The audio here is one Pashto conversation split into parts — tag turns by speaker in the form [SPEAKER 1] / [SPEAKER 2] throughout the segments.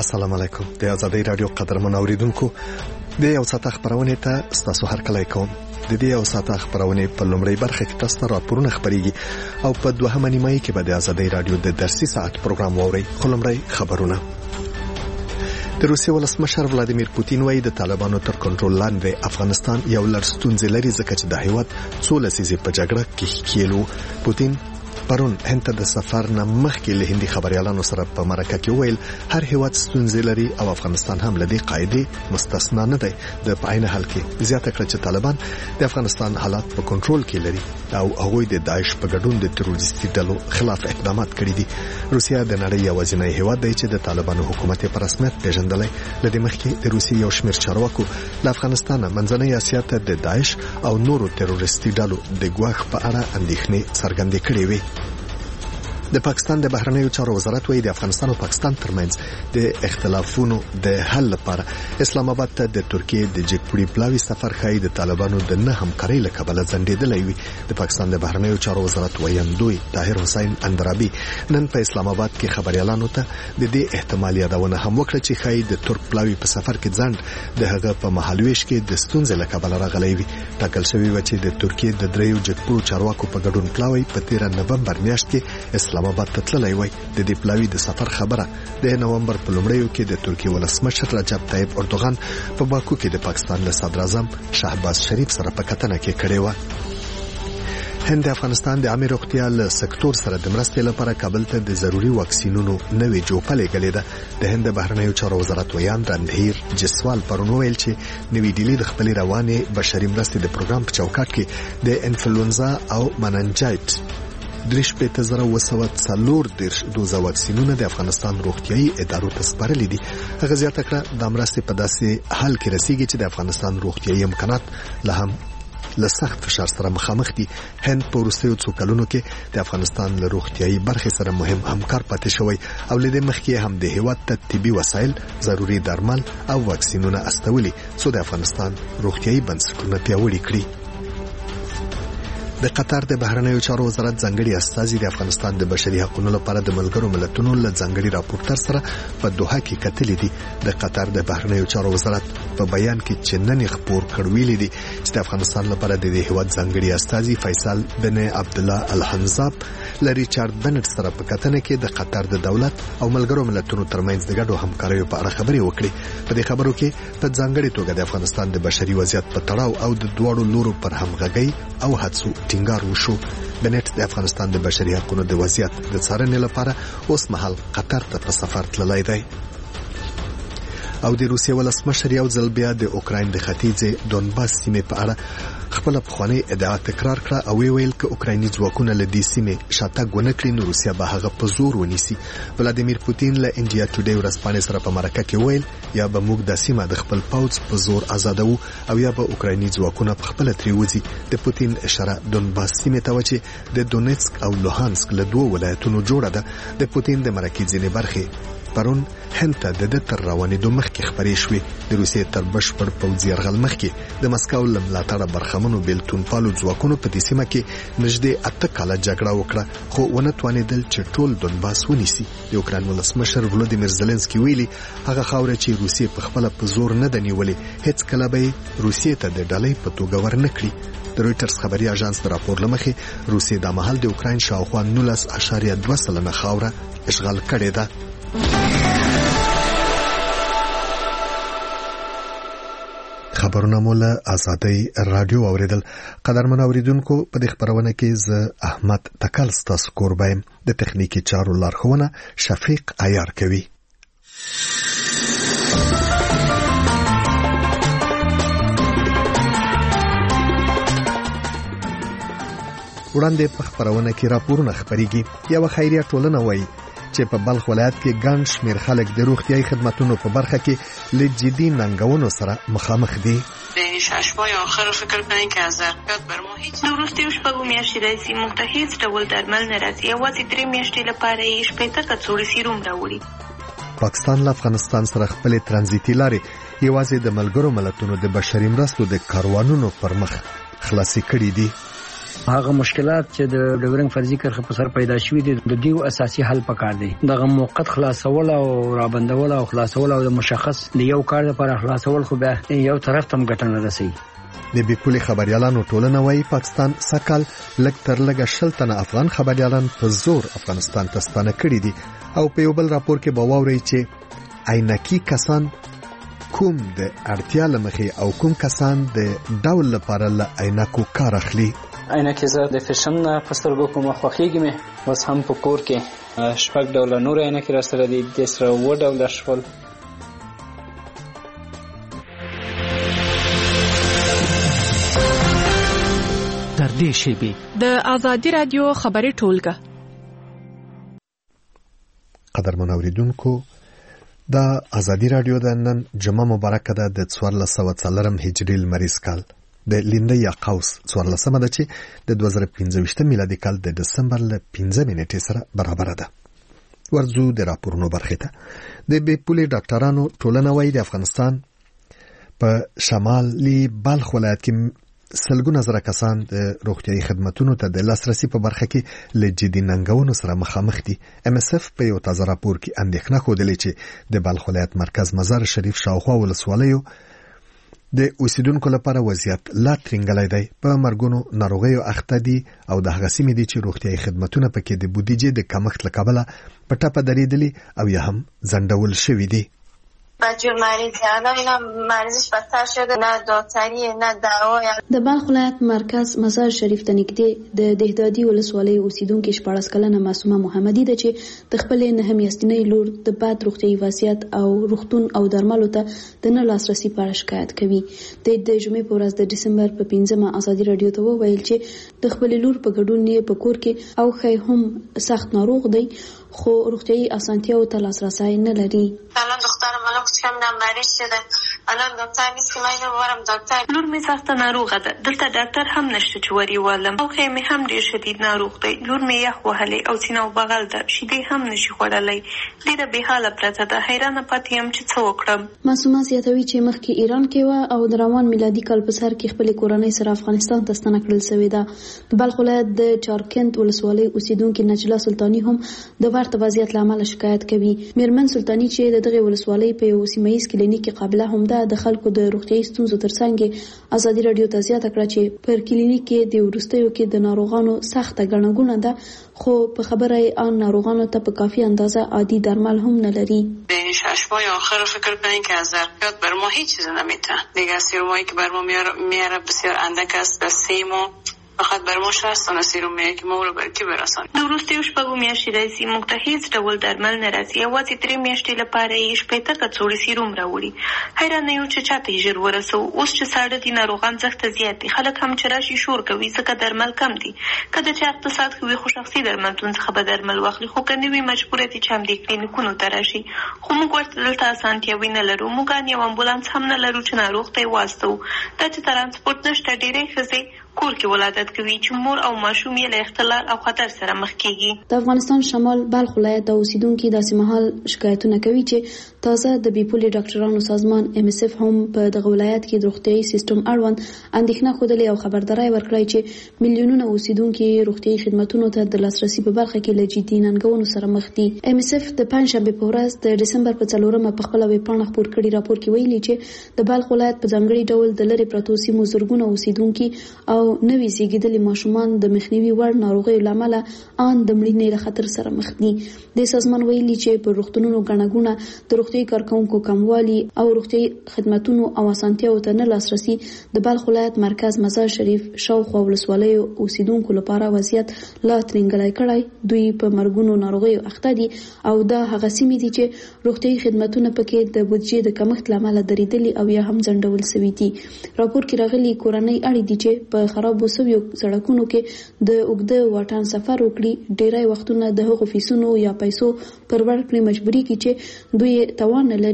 [SPEAKER 1] السلام علیکم. د آزادۍ رادیو قدرمن اوریدونکو د یو ساعت خبرونه ته تاسو هرکلی کوم. د دې یو ساعت خبرونه په لومړی برخه کې تاسو ته راپورونه خبريږي او په دوهمه نیمه کې به د آزادۍ رادیو د درسي ساعت پروګرام ووري. خلمړی خبرونه. د روسیې ولسمشر ولادیمیر پوتین وايي د طالبانو تر کنټرول لاندې افغانستان یو لړ ستونزې لري ځکه چې د هیواد څو لسیزې په جګړه کې کېلو. پوتین پرون هند ته د سفر نه مخکې له هندي خبريالانو سره په مرکه کې ویل هر هیواد ستونزې لري او افغانستان هم له دې قاعده مستثنا نه دی. د پاینه حل کې زیاته کړ چې طالبان د افغانستان حالات په کنټرول کې لري او هغوی د داعش په ګډون د تروریستي ډلو خلاف اقدامات کړي دي. روسیا د نړۍ یوازینی هیواد دی چې د طالبانو حکومت په رسمیت پیژندلی. لدې مخکې د روسیې یو شمېر چارواکو له افغانستان منځنۍ اسیا ته د داعش او نورو تروریستي ډلو د ګواښ په اړه اندېښنې څرګندې کړې وې. د پاکستان د بهرنیو چارو وزارت وايي د افغانستان او پاکستان ترمنځ د اختلافونو د حل لپاره اسلام آباد ته د ترکیې د جګپړي پلاوي سفر خای د طالبانو د نه همکارۍ له کبله ځنډېدلی وي. د پاکستان د بهرنیو چارو وزارت ویاندوی طاهر حسین اندرابي نن په اسلام آباد کې خبريالانو ته د دې احتمال یادونه هم وکړه چې خای د ترک پلاوي په سفر کې ځنډ د هغه په مهالويش کې د ستونزې له کبله راغلی وي. ټاکل شوی و چې د ترکیې د دریو جګپړو چارواکو په ګډون پلاوي په 13 نومبر میاشت کې اسلام آباد ته تللی وي. د دې پلاوي د سفر خبره د نومبر په لومړیو کې د ترکیې ولسمشر رجب طیب اردوغان په باکو کې د پاکستان له صدر اعظم شهباز شریف سره په کتنه کې کړې و. هند د افغانستان د عامه روغتیا له سکتور سره د مرستې لپاره کابل ته د ضروري واکسینونو نوې جوپه لګلې ده. د هند بهرنیو چارو وزارت ویان رندهیر جسوال پرون ویل چې نوې ډیلی د خپل رواني بشري مرستې د پروګرام په چوکاټ کې د انفلونزا او مننجایت 3,240 دوزه واکسینونه د افغانستان روغتيایي ادارو ته سپارلي دي. هغه زیاته کړه د مرستې په داسې حال کې رسیږي چې د افغانستان روغتيایي امکانات له سخت فشار سره مخامخ دي. هند په وروستیو څو کلونو کې د افغانستان له روغتيایي برخې سره مهم همکار پاتې شوی او لدې مخکې هم د هیواد ته طبي وسایل، ضروري درمل او واکسینونه استولي څو د افغانستان روغتيایي بنسټونه پیاوړي کړي. د قطر د بهرنیو چارو وزارت ځانګړي استازي د افغانستان د بشري حقوقو لپاره د ملګرو ملتونو له ځانګړي راپورټر سره په دوحه کې کتلې دي. د قطر د بهرنیو چارو وزارت په بیان کې چې نن خبر کړویلې دي چې د افغانستان لپاره د هیواد ځانګړي استازي فیصل بن عبد الله الحنزاب ل ریچارډ بنټ سره په کتنه کې د قطر د دولت او ملګرو ملتونو ترمنځ د ګډو همکاریو په اړه خبرې وکړي. په دې خبرو کې په ځانګړي توګه د افغانستان د بشري وضعیت په تړاو او د دواړو لورو پر همغږۍ او هڅو ټینګار وشو. بنټ د افغانستان د بشري حقوقو د وضعیت د څارنې لپاره اوس مهال قطر ته په سفر تللی دی. او د روسیې ولسمشر یو ځل بیا د اوکراین د ختیځې دونباس سیمې په اړه خپل پخوانی ادعا تکرار کړه او ویل چې اوکرایني ځواکونه له دې سیمې شاتګ ونه کړي نو روسیا به هغه په زور ونیسي. ولادیمیر پوتین له انډیا ټوډے ورځپاڼې سره په مرکه کې ویل یا به موږ د سیمه د خپل پوځ په زور آزادو او یا به اوکرایني ځواکونه په خپل تری وځي. د پوتین اشاره دونباس سیمې ته و چې د دونیتسک او لوهانسک له دوه ولایتونو جوړه ده. د پوتین د مرکې ځینې برخې پرون هند ته د تر روانېدو مخکې خبرې شوې. د روسیې تر بشپړ پوځي یرغل مخکې د مسکو له ملاتړه برخمنو بیلتونپالو ځواکونو په دې سیمه کې نږدې 8 کاله جګړه وکړه خو ونه توانېدل چې ټول دونباس ونیسي. د اوکراین ولسمشر ولادیمیر زيلنسکي ویلي هغه خاوره چې روسیې په خپل په زور نه د نیولې هیڅ کله به روسیې ته د ډالۍ په توګه ورنکړي. د رويټرز خبري اژانس د راپور لمخې روسیې د مهال د اوکراین شاوخوا 19.2% خاوره اشغال کړې ده. خبرونه مولا آزادۍ رادیو اوریدل. قدرمن اوریدونکو په دې خبرونه کې زه احمد تکل ستاسو قربایم. د تخنیکی چارو لارښوونه شفیق عیار کوي. وړاندې په خبرونه کې راپورونه خبريږي. یو خیریه ټولنه وایي چې په بلخ ولایت کې ګڼ شمېر خلک د روغتیايي خدماتو په برخه کې له جدي ننګونو سره مخامخ دي.
[SPEAKER 2] به 6 ماه آخر فکر کنین که از ظرفیت بر ما هیڅ وروسته شپږ میاشتې راځي موږ ته هیڅ ډول درمل نه راځي. یوازې 3 میاشتې لپاره یې شپېته کڅوړې سیروم راوړي.
[SPEAKER 1] پاکستان له افغانستان سره خپل ترانزیتي لارې یوازې د ملګرو ملتونو د بشري مرستو د کاروانونو پر مخ خلاصې کړې دي.
[SPEAKER 3] هغه مشکلات چې د ډبرنګ فرضي کرښه په سر پیدا شوي دي د دیو اساسي حل پکار دی. دغه موقت خلاصول او رابندول او خلاصول او د مشخص د یو کار لپاره خلاصول خو به یو طرف ته ګټه نه رسي.
[SPEAKER 1] د بیپولي خبريالانو ټولنه وايي پاکستان سکهال لږ تر لږه 60 تنه افغان خبريالان په زور افغانستان ته ستانه کړي دي او په یو بل راپور کې به واوري چې عینکی کسان کوم د اړتیا لمخې او کوم کسان د ډول لپاره له عینکو کار اخلي.
[SPEAKER 4] عینکې زه د فیشن په سترګو کوم خوښیږي مې بس هم په کور کې 6 ډوله نور عینکې را سره دي د سره و ډوله شول.
[SPEAKER 5] تر دې شیبې د آزادی رادیو خبري ټولګه.
[SPEAKER 1] قدرمن اوریدونکو د آزادی رادیو د نن جمعه مبارکه ده د 1440 هجری لمریز کال د لینده یا قوس 14 ده چې د 2015 میلادي کال د دسمبر ل 15 نیټې سره برابر ده. ورزو د راپورونو برخه ته د بیپولي ډاکټرانو ټولنه وايي د افغانستان په شمالي بلخ ولایت کې سلګونه زره کسان د روغتیايي خدماتو ته د لاسرسي په برخه کې له جدي ننګونو سره مخامخ دي. MSF په یو تازه راپور کې اندېښنه ښودلې چې د بلخ ولایت مرکز مزار شریف شاوخوا ولسوالیو د اوسیدونکو لپاره وضعیت لا ترنګلای دی. په مرګونو ناروغیو اخته دي او د هغه سیمې دي چې روغتیايي خدماتونه پکې د بودیجې د کمښت له کبله په ټاپه درېدلي او یا هم ځنډول شوي دي.
[SPEAKER 2] بچه مریض الان اینا مریضش بدتر شده نه دکتری نه دوا.
[SPEAKER 6] د بلخ ولایت مرکز مزار شریف ته نږدې د دهدادي ولسوالۍ اوسیدونکو 14 کلنه معصومه محمدي ده چې د خپل نه میاشتنۍ لور د بد روغتیايي وضعیت او روغتون او درملو ته د نه لاسرسي په اړه شکایت کوي. د جمعې په ورځ د دسمبر په 15 ازادي رادیو ته وویل چې د خپل لور په ګډون یې په کور کې او خې هم سخت ناروغ دی خو روغتیايي اسانتیاو ته لاسرسي نه لري.
[SPEAKER 2] الان دخترم کم مریض شده الان دکتر نیست که من برم دکتر.
[SPEAKER 7] لور می سخت ناروغه ده دلته ډاکټر هم نشته چې وری والم او خې می هم ډیر شدید ناروغ دی. لور می یخ وهلې او سینه او بغل ده شیدې هم نشي خوړلای. ډیره به حاله پرته ده حیرانه پاتې یم چې څه وکړم. معصومه
[SPEAKER 6] زیاتوي چې مخکې ایران کې و او د روان میلادي کال په سر کې خپل کورنۍ سره افغانستان ته ستنه کړل شوې ده. د بلخ ولایت د چارکند ولسوالۍ اوسیدونکو نجلا سلطانی هم د ورته وضعیت لامل شکایت کوي. میرمن سلطانی چې دغه ولسوالۍ په یو سیمایي کلینیک قابله هم ده د خلکو د روغتیايي ستونزو ترڅنګ آزادي رادیو ته زیاته کړه چې پر کلینیک کې د ورستیو کې د ناروغانو سخته ګڼګونه ده خو په خبره آن ناروغانو ته په کافی اندازه عادي درمل هم نه لري.
[SPEAKER 2] این 6 ماه آخر فکر کنین که از ظرفیت بر ما هیچ چیز نمیتونه. دیگه سیرومایی که بر ما میاره بسیار اندک است. در 3 ماه فقط بر ما 60 تا سیروم میاد که ما رو بر کی برسانیم.
[SPEAKER 7] د وروستیو شپږو میاشتې راځي موږ ته هیڅ ډول درمل نه راځي. یوازې 3 میاشتې لپاره یې شپېته کڅوړې سیروم راوړي. حیرانه یو چې چاته یې ژر ورسو. اوس چې ساړه دي ناروغان زښته زیات دي. خلک هم چې راشي شور کوي ځکه درمل کم دي. که د چا اقتصاد ښه وي خو شخصي درملتون څخه به درمل واخلي خو که نه وي مجبوره دي چې همدې کلینیکونو ته راشي. خو موږ ورته دلته اسانتیاوې نه لرو. موږ ان یو امبولانس هم نه لرو چې ناروغ ته یې واستوو. دا چې ترانسپورټ نشته ډېرې ښځې کور کې ولادت کوي چې مور او ماشوم یې له اختلال او خطر سره مخ کیږي.
[SPEAKER 6] د افغانستان شمال بلخ ولایت د اوسیدونکو داسې مهال شکایتونه کوي چې تازه د بیپولي ډاکټرانو سازمان MSF هم په دغه ولایت کې د روغتیايي سیستم اړوند اندېښنه خوده او خبرداري ورکړی چې میلیونونه اوسیدونکو روغتیايي خدماتو ته د لاسرسي په برخه کې له جدي ننګونو سره مخ دي. MSF د پنځشنبه په ورځ د دسمبر په 4مه په خپل ویبپاڼه خپور کړي راپور کې ویلي چې د بلخ ولایت په ځانګړي ډول د لری پروتو سیمو زرګونه اوسیدونکو او نوي زیږیدلي ماشومان د مخنیوي وړ ناروغیو لامل ان د مړینې له خطر سره مخ دي. د سازمان ویلي چې په روغتونونو غنغونه د روغتي کارکونکو کموالی او روغتي خدماتو او اسانتیاو ته نه لاسرسي د بلخ ولایت مرکز مزار شریف شاوخوا ولسوالۍ اوسیدونکو لپاره وضعیت لا ترنګلای کړای. دوی په مرګونو ناروغیو اخته دي او دا هغه سیمې دي چې روغتي خدماتونه پکې د بودیجې د کمښت لامل درېدلي او یا هم ځنډول شوي دي. راپور کې راغلي کورنۍ اړې دي چې په خرابو سویو سړکونو کې د اوږده واټن سفر وکړي. ډیری وختونه د هغو فیسونو یا پیسو پر ورکړې مجبوري کې چې دوی توان نه لري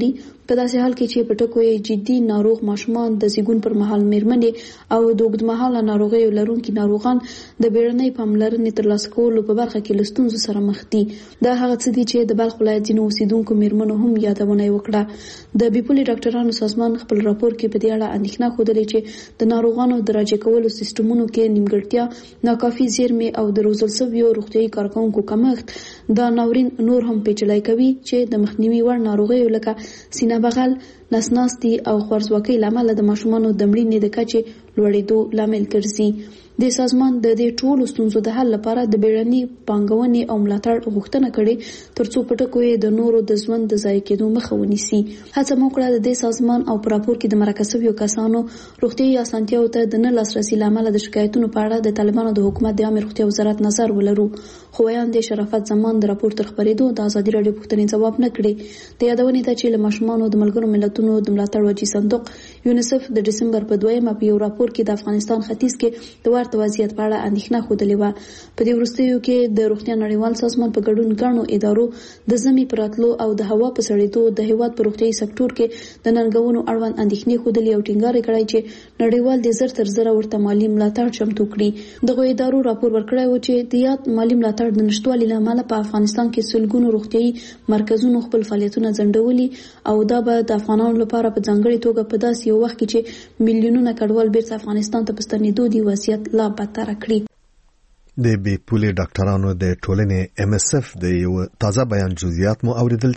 [SPEAKER 6] په داسې حال کې چې په ټکو یې جدي ناروغ ماشومان د زیږون پر مهال میرمنې او د اوږدمهاله ناروغیو لرونکي ناروغان د بیړنۍ پاملرنې ترلاسه کولو په برخه کې له ستونزو سره مخ دي. دا هغه څه دي چې د بلخ ولایت ځینو اوسیدونکو میرمنو هم یادونه وکړه. د بیپولي ډاکټرانو سازمان خپل راپور کې په دې اړه اندېښنه ښودلې چې د ناروغانو د راجع کولو سیستمونو کې نیمګړتیا، ناکافي زیرمې او د روزل شویو روغتیايي کارکوونکو کمښت دا ناورین نور هم پیچلی کوي چې د مخنیوي وړ ناروغیو لکه سینه بغل، نسناستي او خوارځواکۍ له امله د ماشومانو د مړینې د کچې لوړېدو لامل ګرځي. د سازمان د دې ټولو ستونزو د حل لپاره د بیړني پانګونې او ملاتړ غوښتنه کړې ترڅو په ټکو یې د نورو د ژوند د ضایع کېدو مخه ونیسي. هڅه مو کړه د دې سازمان او په راپور کې د مرکه شویو کسانو روغتیايي اسانتیاوو ته د نه لاسرسي له امله د شکایتونو په اړه د طالبانو د حکومت د عامه روغتیا وزارت نظر ولرو، خو ویاند شرافت زمان د راپور تر خبرېدو د ازادي راډیو پوښتنې ځواب نه کړي. د یادونې ته چې له ماشومانو د ملګرو ملتونو د ملاتړ وجې صندوق یونیسف د دسمبر په 2 په یو راپور کې د افغانستان ختیځ کې د ورته وضعیت په اړه اندېښنه ښودلې وه. په دې وروستیو کې د روغتیا نړیوال سازمان په ګډون ګڼو ادارو د ژمي په راتلو او د هوا په سړېدو د هیواد په روغتیايي سکتور کې د ننګونو اړوند اندېښنې ښودلې او ټینګار کړی چې نړیوال د زر تر زره ورته مالي ملاتړ چمتو کړي. دغه ادارو راپور ورکړی و چې د یاد مالي ملاتړ د نشټوالي له امله په افغانستان کې سلګونو روغتیايي مرکزونو خپل فعالیتونه ځنډولي او دا به د افغانانو لپاره په ځانګړي توګه په داسې یو وخت کې چې میلیونونه کډوال بیرته افغانستان ته په ستنېدو دي وضعیت لا بدتر کړي.
[SPEAKER 1] د بیپولي ډاکټرانو د ټولنې MSF د یو تازه بیان جزئیات مو اوریدل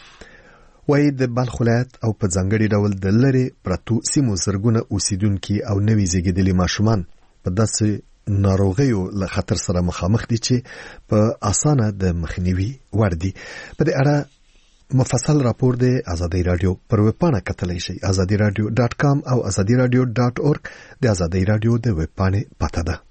[SPEAKER 1] چې وایي د بلخ ولایت او په ځانګړي ډول د لرې پرتو سیمو زرګونه اوسیدونکي او نوي زیږیدلي ماشومان په داسې ناروغیو له خطر سره مخامخ دي چې په اسانه د مخنیوي وړ دي. په دې اړه مفصل راپور د ازادي رادیو پر ویبپاڼه کتلی شئ. azadiradyo.com او azadiradyo.org د ازادي رادیو د ویبپاڼې پته ده.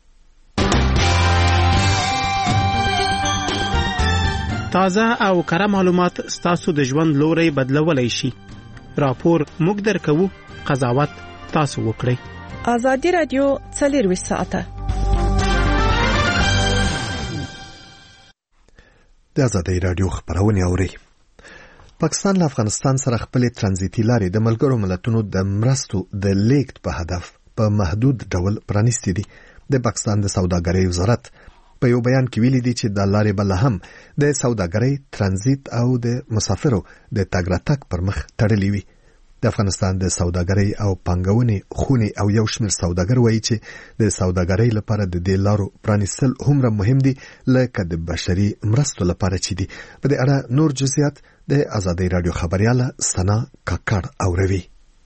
[SPEAKER 8] تازه او کره معلومات ستاسو د ژوند لوري بدلولای شي. راپور موږ درکوو، قضاوت تاسو وکړئ.
[SPEAKER 5] ازادي رادیو 24 ساعته
[SPEAKER 1] د ازادي رادیو خبرونه اوري. پاکستان له افغانستان سره خپل ترانزیتي لارې د ملګرو ملتونو د مرستو د لیږد په هدف په محدود ډول پرانیستې دي. د پاکستان د سوداګرۍ وزارت په یو بیان کې ویلي دي چې د لارې بل هم د سوداګرۍ ترانزیت او د مسافرو د تګ راتګ پر مخ تړلې وي. د افغانستان د سوداګرۍ او پانګونې خونې او یو شمېر سوداګر وایي چې د سوداګرۍ لپاره د دې لارو پرانیستل هومره مهم دي لکه د بشري مرستو لپاره چې دي. په دې اړه نور جزئیات د ازادي رادیو خبرياله سنا کاکړ اوروي.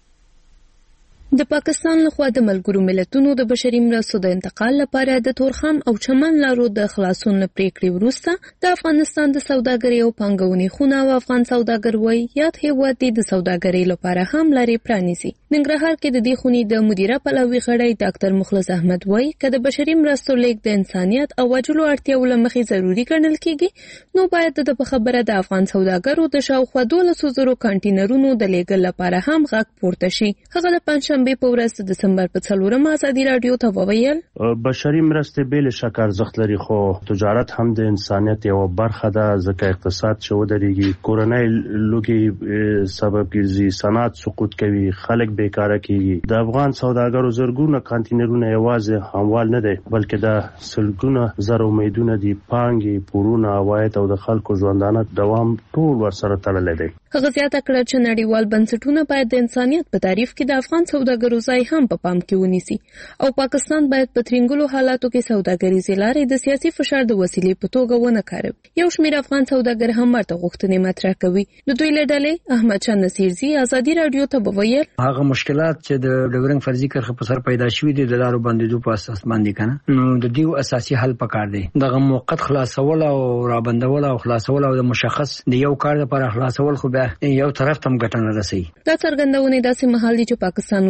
[SPEAKER 9] د پاکستان لخوا د ملګرو ملتونو د بشري مرستو د انتقال لپاره د تورخم او چمن لارو د خلاصون پریکړې وروسته د افغانستان د سوداګرۍ او پانګونې خونه او افغان سوداګر وایي یاد هیواد د سوداګرۍ لپاره هم لارې پرانیزي. ننګرهار کې د دې خونې د مدیره پلاوي غړی ډاکټر مخلص احمد وایي چې د بشري مرستو لیږد د انسانیت او وجلو اړتیاو له مخې ضروري ګڼل کیږي، نو باید د په خبره د افغان سوداګرو د شاوخوا 1200 کانټینرونو د لیږل لپاره هم غږ پورته شي. هغه د پنځشنبه په ورځ د دسمبر په 4 ازادي رادیو ته وویل
[SPEAKER 10] بشري مرستې بل شک ارزښت لري، خو تجارت هم د انسانیت یو برخه ده، ځکه اقتصاد شو درېږي، کورنۍ لوګي سبب ګرځي، صنعت سقوط کوي، خلک بیکاره کیږي. د افغان سوداګرو زرګونه کانټینرونه یوازې هموال نه دي بلکې د سلګونه زر امیدونه دي، پانګې، پورونه، عواید او د خلکو ژوندانه دوام ټول ورسره تړلي دي.
[SPEAKER 9] هغه زیاته کړه چې نړیوال بنسټونه باید د انسانیت په تعریف کې د افغان سوداګرو ځای هم په پام کې ونیسي او پاکستان باید په ترنګلو حالاتو کې سوداګریزې لارې د سیاسي فشار د وسیلې په توګه ونه کاروي. یو شمېر افغان سوداګر هم ورته غوښتنې مطرح کوي. د دوی له ډلې احمد شاه نصیرزي ازادي رادیو ته وویل
[SPEAKER 3] هغه مشکلات چې د ډیورنګ فرضي کرښه په سر پیدا شوي دي د لارو بندیدو په اساس باندې کنه، نو د دې اساسي حل پکار دی. دغه موقت خلاصول او رابندول او خلاصول او د مشخص د یو کار لپاره خلاصول خو به یو طرف تم ګټنه رسي.
[SPEAKER 9] دا څرګندونه داسې مهال دي چې پاکستان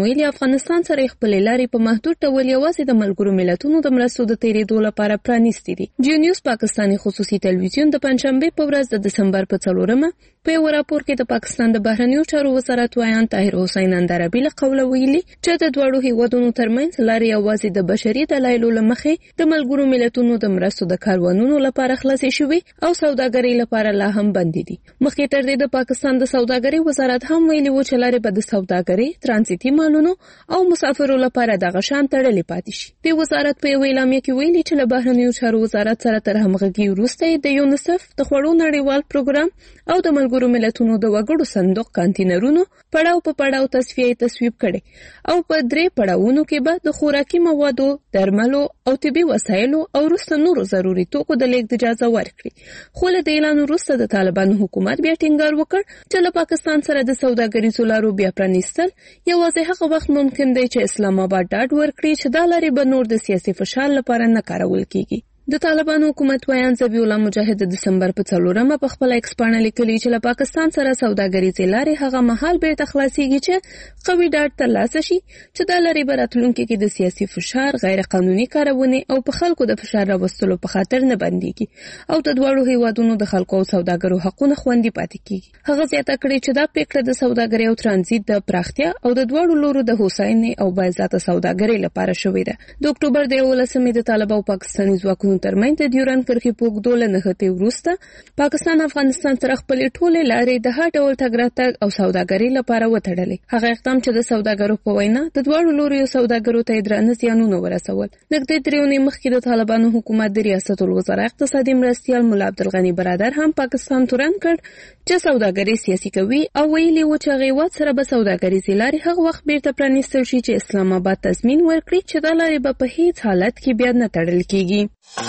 [SPEAKER 9] ویلي افغانستان سره خپل لارې په محدود ډول یوازې د ملګرو ملتونو د مرستو د تیریدو لپاره پرانیستي دي. جی نیوز پاکستاني خصوصي تلویزیون د پنځشنبه په ورځ د دسمبر په 4مه په یو راپور کې د پاکستان د بهرنیو چارو وزارت وایان طاهر حسین اندرابي له قوله ویلي چې د دوړو هیوادونو ترمنځ لارې یوازې د بشري دلایلو لمخې د ملګرو ملتونو د مرستو د کاروانونو لپاره خلاصې شوې او سوداګرۍ لپاره لا هم بند دي. مخکې تر دې د پاکستان د سوداګرۍ وزارت هم ویلي و چې لارې به د سوداګرۍ، ترانزیتي مالونو او مسافرو لپاره دغه شان تړلې پاتې شي. د وزارت په اعلامیه کې ویلي چې له بهرنیو چارو وزارت سره تر همغږي وروسته د یونیسف د خوړو نړیوال پروګرام او د ملګرو ملتونو د وګړو صندوق کانټینرونو پړاو په پړاو تصویب کړي او په 3 پړاوونو کې به د خوراکي موادو، درملو او طبي وسایلو او وروسته نورو ضروري توکو د لیږد اجازه ورکړي. خو له دې اعلان وروسته د طالبانو حکومت بیا ټینګار وکړ چې له پاکستان سره د سوداګریزو لارو بیا پرانیستل یوازې هغه وخت ممکن دی چې اسلام آباد ډاډ ورکړي چې دا لارې به نور د سیاسي فشار لپاره نه کارول کیږي. د طالبانو حکومت وایان ذبیح الله مجاهد د دسمبر په 4مه په خپل ایکس باندې لیکلي چې له پاکستان سره سوداګریزې لارې هغه مهال بیرته خلاصيږي چې قوي ډاډ ترلاسه شي چې د لارې براتلونکو کې د سیاسي فشار، غیر قانوني کارونه او په خلکو د فشار راوستلو په خاطر نه بنديږي او د دوړو هیوادونو د خلکو او سوداګرو حقوقونه خوندي پاتې کیږي. هغه زیاته کړې چې دا پریکړه د سوداګرۍ او ترانزیت د پراختیا او د دوړو لورو د هوساینې او باعزته سوداګرۍ لپاره شوې ده. د اکتوبر د 11مې د طالبانو او پاکستاني ځواکونو ترمنځ د ډیورن کرښې په اوږدو نښتې وروسته پاکستان افغانستان سره خپلې ټولې لارې د هر ډول تګ راتګ او سوداګرۍ لپاره وتړلې. هغه اقدام چې د سوداګرو په وینا د دواړو لورو سوداګرو ته درانه زیانونه ورسول. نږدې 3 اونۍ مخکې د طالبانو حکومت د ریاست الوزرا اقتصادي مرستیال مولا عبدالغني برادر هم پاکستان تورن کړ چې سوداګري سیاسي کوي او ویلي و چې غیوت سره به سوداګریزې لارې هغه وخت بیرته پرانیستل شي چې اسلام آباد تضمین ورکړي چې دا لارې به په هیڅ حالت کې بیا نه تړل کیږي.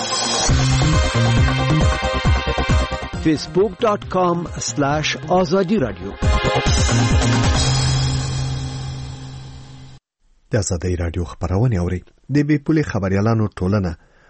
[SPEAKER 11] facebook.com/azadi radio
[SPEAKER 1] د ازادي رادیو خبرونه اوري. د بي پولي خبريالانو ټولنه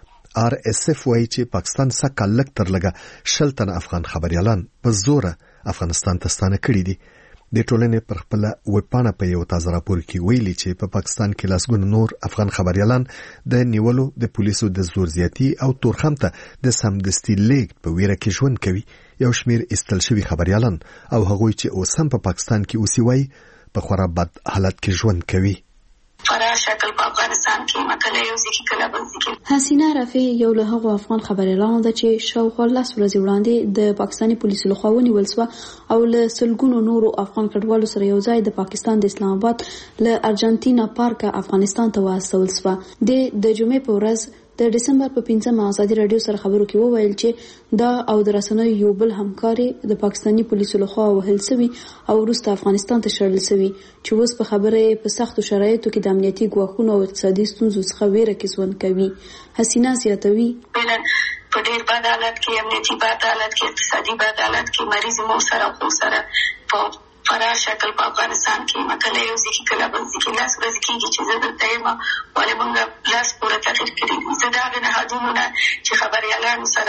[SPEAKER 1] RSF وایي چې پاکستان څخه لږ تر لږه 10 تن افغان خبريالان په زور افغانستان ته ستانه کړي دي. د ټولنې پر خپل ویبپاڼه په یو تازه راپور کې ویلي چې په پاکستان کې لاسګون نور افغان خبريالان د نیولو د پولیسو د زور زیاتی او تورخم ته د سمدستي لیک په ویره کې ژوند کوي. یو شمیر استل شوی خبريالان او هغوی چې اوس هم په پاکستان کې اوسېوي په خورا بد حالت کې ژوند کوي.
[SPEAKER 2] فرار شکل په افغانستان کې مکله یو ځکه کله بل ځکه.
[SPEAKER 6] حسینه رفیع یو له هغو افغان خبريالانو ده چې شاوخوا 10 ورځې وړاندې د پاکستاني پولیسو لخوا ونیول شو او له سلګونو نورو افغان کډوالو سره یو ځای د پاکستان د اسلام آباد له ارجنټینا پارک افغانستان ته واستول شو. د جمعې په ورځ د دسمبر په 5مه ازادي رادیو سره خبرو کې وویل چې دا او د رسنیو یو بل همکاري د پاکستاني پولیسو لخوا وهل شوی او وروسته افغانستان ته شړل شوی چې اوس په خبره په سختو شرایطو کې د امنیتي ګواښونو او اقتصادي ستونزو څخه ویره کې ژوند کوي. حسینه زیاتوي
[SPEAKER 2] په ډېر بد حالت کې، امنیتي بد حالت کې، اقتصادي بد حالت کې مریض مو سره خو سره په فرار شکل په افغانستان کې مکله یو ځکه کله بل ځکه لاس ورځ کېږي چې زه دلته یم ولې موږ لاس پوره تغیر کړی دي. زه د هغې نهادونو نه چې خبریالانو سره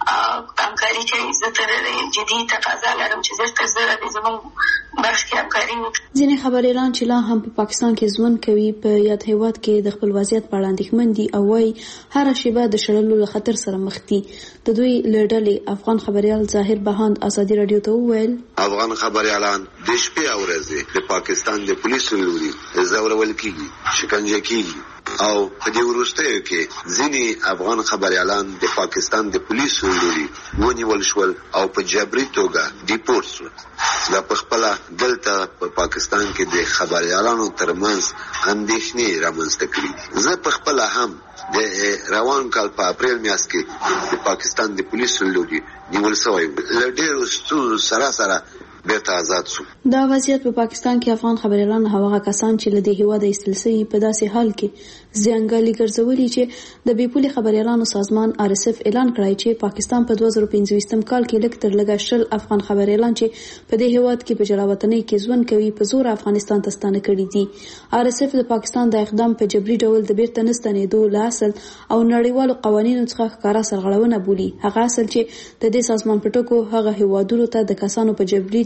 [SPEAKER 2] همکاري کوي زه تر جدي تقاضا لرم چې زر تر زره د زموږ برخ کې همکاري وکړي.
[SPEAKER 6] ځینې خبریالان چې لا هم په پاکستان کې ژوند کوي په یاد هیواد کې د خپل وضعیت په اړه اندېښمن دي او وايي هره شیبه د شړلو له خطر سره مخ دي. د دوی له ډلې افغان خبریال ظاهر بهاند ازادي رادیو ته وویل
[SPEAKER 12] افغان خبریالان د شپې او ورځې د پاکستان د پولیسو لوري زورول کیږي، شکنجه کیږي او په دې وروستیو کې ځینې افغان خبریالان د پاکستان د پولیسو لوري ونیول شول او په جبري توګه ډیپورټ شول. دا په خپل دلته په پاکستان کې د خبریالانو ترمنځ اندېښنې رامنځته کړې. زه په خپل هم د روان کال په اپریل میاشت کې د پاکستان د پولیسو لوري نیول شوی له ډېرو ستونزو سره بیرته آزاد شو.
[SPEAKER 6] دا وضعیت په پاکستان کې افغان خبریالان هغه کسان چې له دې هیواده ایستل شوي په داسې حال کې زیانګالي ګرځولي چې د بي پولي خبریالانو سازمان RSF اعلان کړی چې پاکستان په 2015 کال کې لږ تر لږه 10 افغان خبریالان چې په دې هیواد کې په جلاوطنۍ کې ژوند کوي په زور افغانستان ته ستانه کړي دي. RSF د پاکستان د اقدام په جبري ډول د بیرته نستنېدو له اصل او نړیوالو قوانینو څخه ښکاره سرغړونه بولي. هغه اصل چې د دې سازمان په ټکو هغه هیوادونو ته د کسانو په جبري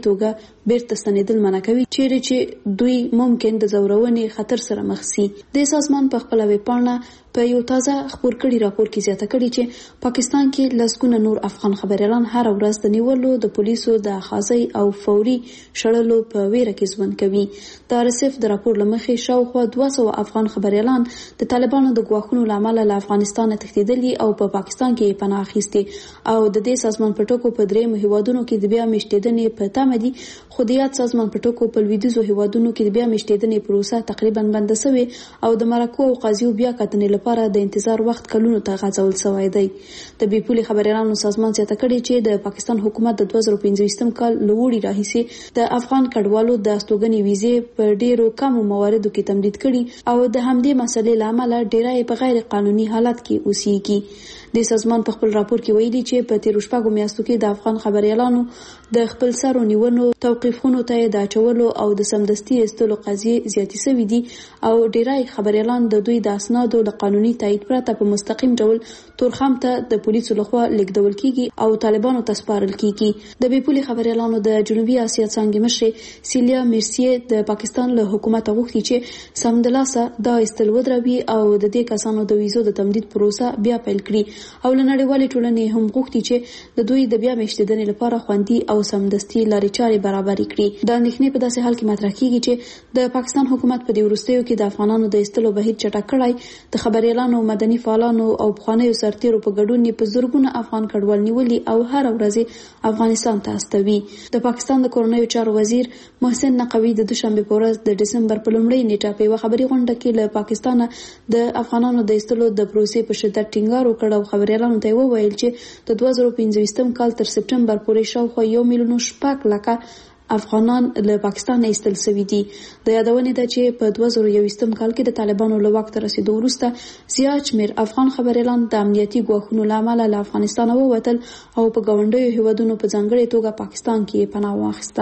[SPEAKER 6] توګه بیرته ستنېدل منع کوي چیرې چې دوی ممکن د ځورونې خطر سره مخ شي. د سازمان په خپل ویبپاڼه په یو تازه خبر کړي راپور کې زیاته کړي چې پاکستان کې لسګونه نور افغان خبريالان هر ورځ د نیولو د پولیسو د خاصي او فوري شړلو په ویره کې ژوند کوي. د RSF د راپور لمخې شاوخوا 200 افغان خبريالان د طالبانو د ګواښونو لامل له افغانستان تښتېدلي او په پاکستان کې پناه اخیستي او د دې سازمان په ټکو په درې هیوادونو کې د بیا میشتېدنې په تمه دي. خو د یاد سازمان په ټکو په لویدیځو هیوادونو کې د بیا میشتېدنې پروسه تقریبا بنده شوې او د مرکو او قاضیو بیا کتنې لپاره د انتظار وخت کلونو ته غځول شوی دی. د بیپولي خبريالانو سازمان زیاته کړي چې د پاکستان حکومت د 2015 کال لوړی راهیسي د افغان کډوالو د استوګنې ویزې په ډیرو کمو مواردو کې تمدید کړي او د همدې مسلې لامل ډیرای په غیر قانوني حالت کې اوسېږي. د سازمان په خپل راپور کې ویلي چې په تیر شپږو میاشتو کې د افغان خبريالانو د خپل سرو نیونو توقیفونو ته د اچولو او د سمدستي استلو قضیې زیاتې شوې دي او ډیرای خبريالان د دوی د اسنادو د قانوني تایید پرته په مستقیم ډول تورخم ته د پولیسو لخوا لیږدول کیږي او طالبانو ته سپارل کیږي. د بیپولي خبريالانو د جنوبي اسیا څنګه مشر سیلیا میرسیه د پاکستان له حکومت غوښتي چې سمدلاسه دا استل ودروي او د دې کسانو د ویزو د تمدید پروسه بیا پیل کړي او لنړیوالې ټولنې هم غوښتي چې د دوی د بیا میشتېدنې لپاره خوندي او سمدستي لارې چارې برابرې کړي. د اندېښنې په داسې حال کې مطرح کیږي چې د پاکستان حکومت په دې وروستیو کې د افغانانو د استلو بهیر چټک کړی، د خبريالانو مدني فعالانو او پخوانیو سرتیرو په ګډون په زرګونه افغان کډوال نیولي او هر ورځ افغانستان ته استوي. د پاکستان د کورنیو چارو وزیر محسن نقوي د دوشنبه په ورځ د دسمبر په لومړۍ نیټه په خبري غونډه کې له پاکستان د افغانانو د استلو د پروسې په شدت ټینګار وکړ او خبريالانو ته وویل چې د 2015 کال تر سپټمبر پورې شاوخوا 1,600,000 افغانان له پاکستان ایستل شوي دي. د یادونې ده چې په 2021 کال کې د طالبانو له واک ته رسیدو وروسته زیات شمېر افغان خبريالان د امنیتي ګواښونو له امله له افغانستان ووتل او په ګاونډیو هیوادونو په ځانګړې توګه پاکستان کې پناه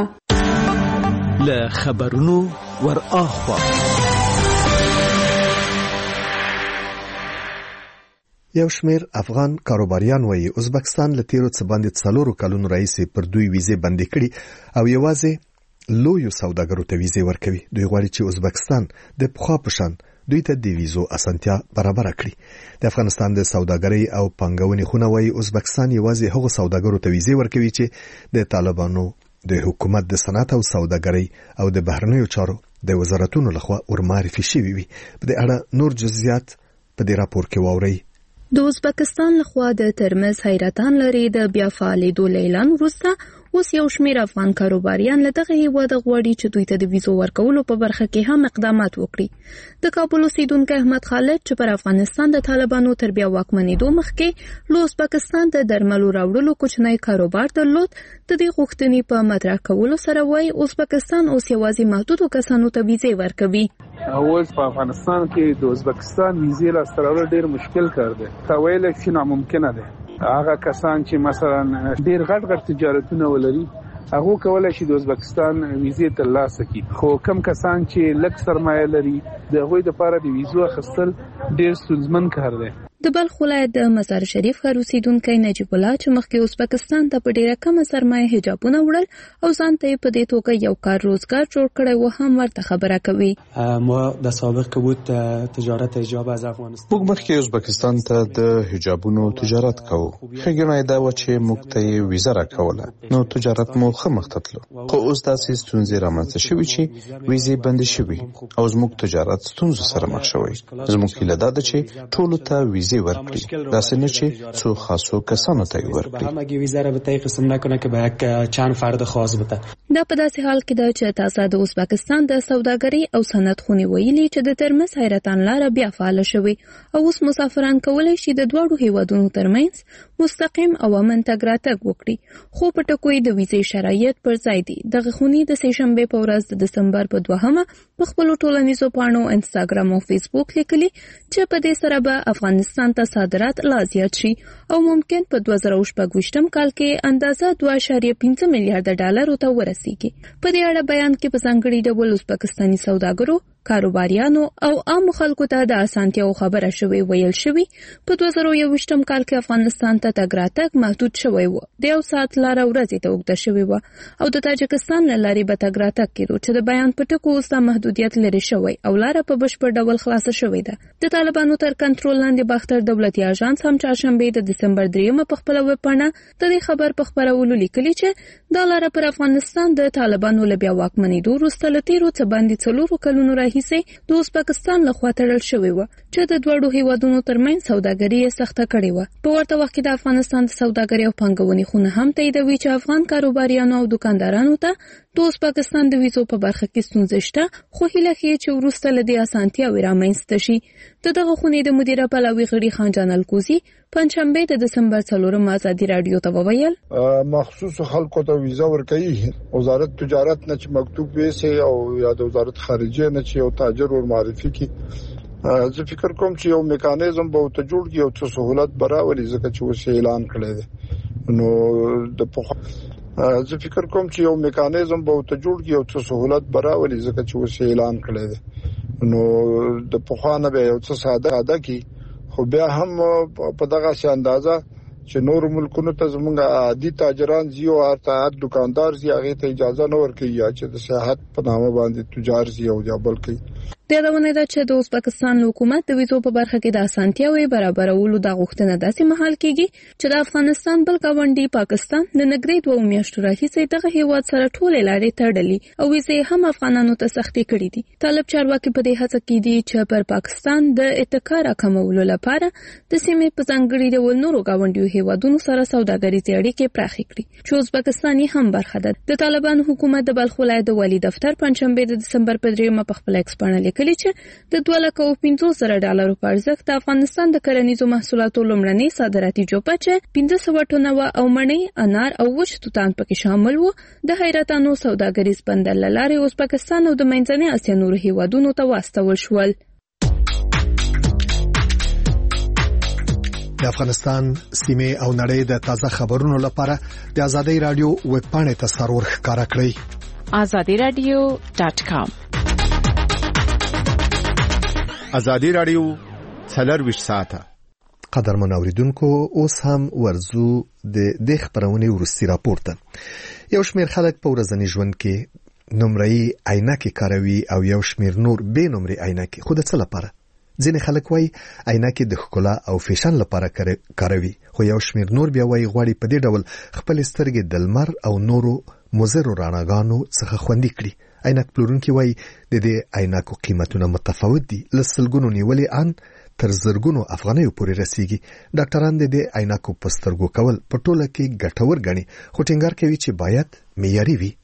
[SPEAKER 6] واخیسته.
[SPEAKER 11] له خبرونو ور اخوا
[SPEAKER 1] یو شمیر افغان کاروباریان وایي ازبکستان له تیرو څه باندې 4 کلونو راهیسې پر دوی ویزې بندي کړي او یوازې لویو سوداګرو ته ویزې ورکوي. دوی غواړي چې ازبکستان د پخوا په شان دوی ته د ویزو اسانتیا برابر کړي. د افغانستان د سوداګرۍ او پنګونې خونه وایي ازبکستان یوازې هغو سوداګرو ته ویزې ورکوي چې د طالبانو د حکومت د صنعت او سوداګرۍ او د بهرنیو چارو د وزارتونو لخوا ورمعرفي شوي وي. په دې اړه نور جزئیات په دې راپور کې واورئ.
[SPEAKER 9] د ازبکستان لخوا د ترمز حیرتان لري د بیا فعالیدو اعلان وروسته اوس یو شمیر افغان کاروباریان له دغه هیواد غواړي چې دوی ته د ویزو ورکولو په برخه کې هم اقدامات وکړي. د کابل اوسیدونکو احمد خالد چې پر افغانستان د طالبانو تر بیا واکمنېدو مخکې له ازبکستان د درملو راوړلو کوچنی کاروبار درلود، د دې غوښتنې په مطرح کولو سره وایي ازبکستان اوس یوازې محدودو کسانو ته ویزې ورکوي.
[SPEAKER 13] اوس په افغانستان کې د ازبکستان ویزې لاسته راوړل ډېر مشکل کار دی. تا ویل چې ناممکنه ده. هغه کسان چې مثلا ډیر غټ تجارتونه ولري هغه کولای شي د ازبکستان ویزې ترلاسه کړي، خو کم کسان چې لږ سرمایه لري د هغوی لپاره د ویزو اخیستل ډیر ستونزمن کار دی.
[SPEAKER 9] د بلخ ولایت د مزار شریف ښار اوسیدونکی نجیب الله چې مخکې ازبکستان ته په ډیره کمه سرمایه حجابونه وړل او ځان ته په دې توګه یو کار روزګار جوړ کړی و هم ورته خبره کوي.
[SPEAKER 14] ما د سابق بود تجارت حجاب از افغانستان
[SPEAKER 15] موږ مخکې ازبکستان ته د حجابونو تجارت کوو. ښه دا و چې موږ ته ویزه راکوله نو تجارت مو ښه مخته تلو، خو اوس داسې ستونزې رامنځته شوي چې ویزې بندې شوي او زموږ تجارت ستونزو سره مخ شوی. زموږ هیله دا ده چې ټولو ته ویزې ورکړي، داسې نه چې څو خاصو کسانو ته ورکړي.
[SPEAKER 14] همه ویزه را به طی قسم نکنه که به یک چند فرد خاص بده.
[SPEAKER 9] دا په داسې حال کې ده چې تازه د ازبکستان د سوداګرۍ او صنعت خونې ویلي چې د ترمز حیرتان لاره بیا فعاله شوې او اوس مسافران کولی شي د دواړو هیوادونو ترمنځ مستقیم او امن تګ راتګ وکړي، خو په ټکو د ویزې شرایط پر ځای دي. دغه خونې د سهشنبې په ورځ د دسمبر په 2 په خپلو ټولنیزو پاڼو انسټاګرام او فیسبوک لیکلي چې په دې سره به افغانستان ته صادرات لا زیات شي او ممکن په 2024 کال کې اندازه 2.5 میلیارډ ډالرو ته ورسیږي. په دې اړه بیان کې په ځانګړي ډول ازبکستاني سوداګرو کاروباریانو او عام خلکو ته د اسانتیاو خبره شوې ویل شوی. په 2021 کال کې افغانستان ته تګ راتګ محدود شوی و. د 1 ساعت لاره ورځې ته اوږده شوې و او د تاجکستان له لارې به تګ راتګ کېدو چې د بیان په ټکو اوس دا محدودیت لري شوی او لاره په بشپړ ډول خلاصه شوې ده. د طالبانو تر کنټرول لاندې باختر دولتي اژانس هم چهارشنبه د دسمبر 3 په خپل ویب پاڼه د دې خبر په خبرولو لیکلي چې دا لاره پر افغانستان د طالبانو له بیا واکمنېدو وروسته له تیرو څه باندې 4 کلونو راهیسې د ازبکستان لخوا تړل شوې وه چې د دوړو هیوادونو ترمنځ سوداګري یې سخته کړې وه. په ورته وخت کې د افغانستان د سوداګرۍ او پانګونې خونه هم تاییدوي چې افغان کاروباریانو او دکاندارانو ته د ازبکستان د ویزو په برخه کې ستونزې شته، خو هیله ښیي چې وروسته له دې اسانتیاوې رامنځته شي. د دغه خونې د مدیره پلاوي غړي خان جان الکوزي پنځشنبه د دسمبر 4 ازادي رادیو ته وویل
[SPEAKER 16] مخصوص خلکو ته ویزا ورکوي وزارت تجارت نه چې مکتوب ویسي او یا د وزارت خارجه نه چې یو تاجر ور معرفي کی. زه فکر کوم چې یو میکانیزم به ته جوړ کی او څه سہولت براولي ځکه چې وسه اعلان کړی دی. نو زه فکر کوم چې یو میکانیزم به ته جوړ کی او څه سہولت براولي ځکه چې وسه اعلان کړی دی. نو د پخوانه به یو څه ساده کی خو بیا هم په دغه څه اندازه چې نور ملکونو ته زمونږ عادي تاجران زیو ارتعاد دکاندار زی هغه ته اجازه نه ورکوي یا چې د سیاحت په نامه باندې تجار زی او یا بلکې
[SPEAKER 9] د یادونه ده چې د ازبکستان حکومت د ویزو په برخه کې د اسانتیاوې برابرولو د غوښتنه داسې مهال کېږي چې د افغانستان بل ګاونډي پاکستان د نګري 2 میاشتو راهیسې دغه هیواد سره ټولې لارې تړلې او ویزې هم افغانانو ته سختي کړې دي. طالب چارواکي په دې هڅه کې دي چې پر پاکستان د اتکا راکمولو لپاره د سیمې په ځانګړي ډول نورو ګاونډیو هیوادونو سره سوداګریزي اړیکې پراخې کړي چې ازبکستان هم برخه ده. د طالبان حکومت د بلخ ولایت د والي دفتر پنځشنبه د دسمبر 3 په خپل ایکس باندې لیکلي چې د $250,000 په ارزښت د افغانستان د کرنیزو محصولاتو لومړنۍ صادراتي جوپه چې 500 ټنه او مڼې، انار او وچ توتان پکې شامل وو د حیرتانو سوداګریز بندر له لارې ازبکستان او د منځنۍ اسیا نورو هیوادونو ته واستول شول.
[SPEAKER 1] د افغانستان سیمه او نړۍ د تازه خبرونو لپاره د آزادۍ رادیو ویب پاڼې ته سرور ښکارا کړئ
[SPEAKER 5] azadiradio.com.
[SPEAKER 17] آزادی رادیو 24 ساعته.
[SPEAKER 1] قدرمن اوریدونکو اوس هم ورزو د خبرونه ورستی راپورته. یو شمېر خلک په ورځني ژوند کې نمرې عینکې کاروي او یو شمېر نور به نمرې عینکې خو د څه لپاره؟ ځینې خلک وایي عینکې د ښکلا او فیشن لپاره کاروي، خو یو شمېر نور بیا وایي غواړي په دې ډول خپل سترګې د لمر او نورو مضرو رڼاګانو څخه خوندي کړي. عینک پلورونکي وایي د دې عینکو قیمتونه متفاوت دي، له سلګونو نیولې ان تر زرګونو افغانیو پورې رسیږي. ډاکټران د دې عینکو په سترګو کول په ټوله کې ګټور ګڼي، خو ټینګار کوي چې باید معیاري وي.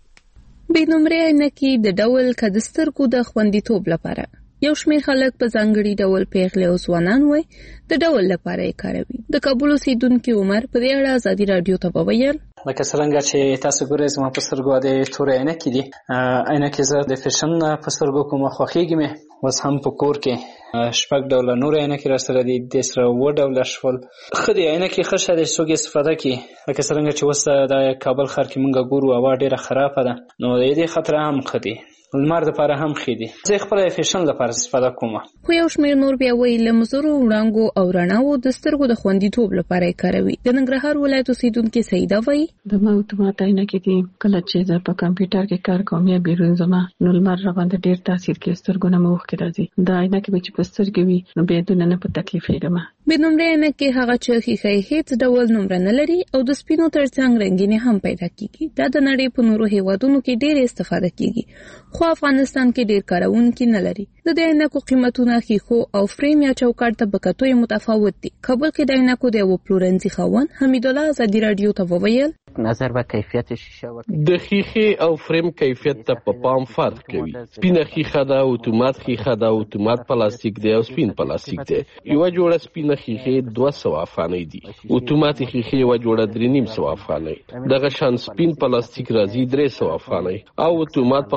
[SPEAKER 9] بې نمرې عینکې د ډول که د سترګو د خوندیتوب لپاره یو شمېر خلک په ځانګړي ډول پیغلې او ځوانان وایي د ډول لپاره یې کاروي. د کابل اوسېدونکي عمر په دې اړه ازادي رادیو ته وویل
[SPEAKER 4] لکه څنګه چې تاسو ګورئ زما په سترګو د تورې عینکې دي. عینکې زه د فیشن په سترګو کوم خوښېږي مې اوس هم په کور کې 6 ډوله نور عینکې را سره دي، د سره 7 ډوله شول. ښه دي عینکې ښه شه دی څوک استفاده کړي. لکه څنګه چې اوس د کابل ښار کې مونږ ګورو هوا ډېره خرابه ده، نو د دې خطر هم ښه دي، لمر لپاره هم ښه دي. زه خپل فیشن لپاره استفاده کوم.
[SPEAKER 9] خو یو شمېر نور بیا وایي له مضرو وړانګو او رڼاوو د سترګو د خوندیتوب لپاره یې کاروي. د ننګرهار ولایت اوسېدونکي سعیده وایي
[SPEAKER 18] د ما اتومات عینکې دي، کله چې زه په کمپیوټر کې کار کوم یا بیرون ځم نو لمر راباندې ډېر تاثیر کوي، سترګونه مې اوښکې راځي. دا عینکې به چې په سترګې وي نو بیا دونه نه په تکلیف کېږم.
[SPEAKER 9] بې نمرې عینکې هغه چې ښیښه یې هېڅ ډول نمره نه لري او د سپینو ترڅنګ رنګینې هم پیدا کېږي. دا د نړۍ په نورو هیوادونو کې ډېر استفاده کېږي، خو افغانستان کې ډېر کاروونکي نه لري. د دې عینکو قیمتونه ښیښو او فریم یا چوکاټ ته په کتو یې متفاوت دي. کابل کې د عینکو د یو پلورنځي خاوند حمیدالله ازادي رادیو ته وویل
[SPEAKER 19] نظر به کیفیت شیشه وکړي.
[SPEAKER 20] د ښیښې او فریم کیفیت ته په پام فرق کوي. سپینه ښیښه ده، اتومات ښیښه ده، اتومات پلاستیک دی او سپین پلاستیک دی. یو جوړه سپینه ښیښې 200 افغانۍ دي، اتومات ښیښې یو جوړه 350 افغانۍ. دغه شان سپین پلاستیک راځي 300 افغانۍ او اتومات پلاستیک چې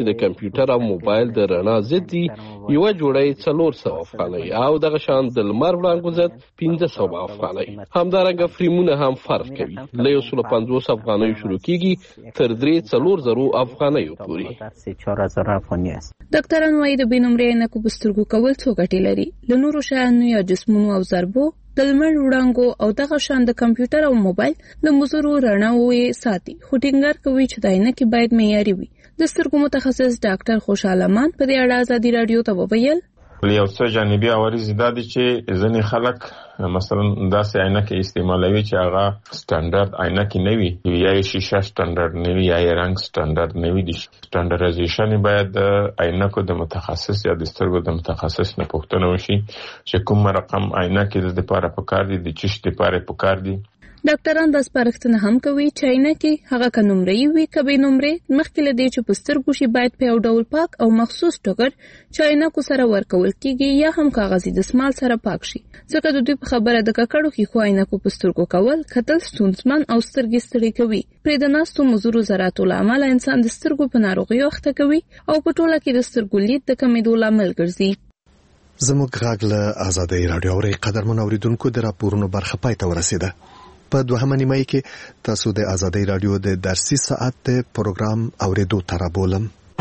[SPEAKER 20] چې د کمپیوټر او موبایل د رڼا ضد دي یو جوړی 400 افغانۍ او دغه شان د لمر وړانګو ضد 1500 افغانۍ. همدارنګه فریمونه هم فرق کوي، له 150 افغانۍ شروع کیږي تر 3-4 افغانۍ پورې.
[SPEAKER 9] ډاکټران وايي د بینمرې عینکو په سترګو کول څو ګټې لري. له نورو شیانو یا جسمونو او ضربو، د لمر وړانګو او دغه شان د کمپیوټر او موبایل له مضرو رڼاوو یې ساتي، خو ټینګار کوي چې د عینکې باید معیاري وي. د سترګو متخصص ډاکټر خوشحال امان په دې اړه ازادي رادیو ته وویل:
[SPEAKER 21] یو څه جانبي عوارض دا دي چې ځینې خلک مثلا داسې عینکې استعمالوي چې هغه سټانډرډ عینکې نه وي، یا یې شیشه سټانډرډ نه وي، یا یې رنګ سټانډرډ نه وي. د سټانډرډایزیشن باید د عینکو د متخصص یا د سترګو د متخصص نه پوښتنه وشي چې کوم رقم عینکې د لپاره پکار دي، د چشت لپاره پکار دي.
[SPEAKER 9] ډاکټران د سپارښتنه هم کوي چې عینکې هغه که نمرې وي که بې نمرې، مخکې له دې چې په سترګو شي باید په یو ډول پاک او مخصوص ټوکر چې عینکو سره ورکول کیږي یا هم کاغذي دستمال سره پاک شي، ځکه د دوی په خبره د ککړو ښیښو عینکو په سترګو کول کتل ستونزمن او سترګې ستړي کوي. پرې د ناستو مضرو ذراتو له امله انسان د سترګو په ناروغیو اخته کوي او په ټوله کې د سترګو لید د کمېدو لامل ګرځي.
[SPEAKER 1] زموږ غږ له ازادۍ رادیو اوري. قدرمن اوریدونکو، د راپورونو برخه پای ته ورسیده. په دوهمه نیمه کې تاسو د ازادۍ رادیو د درسي ساعت پروګرام اوریدو ته رابولم.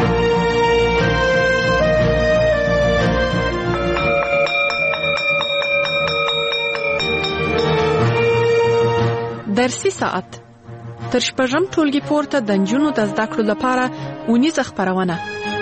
[SPEAKER 5] درسي ساعت تر شپږم ټولګي پورته د نجونو د زده کړو لپاره اونیزه خپرونه.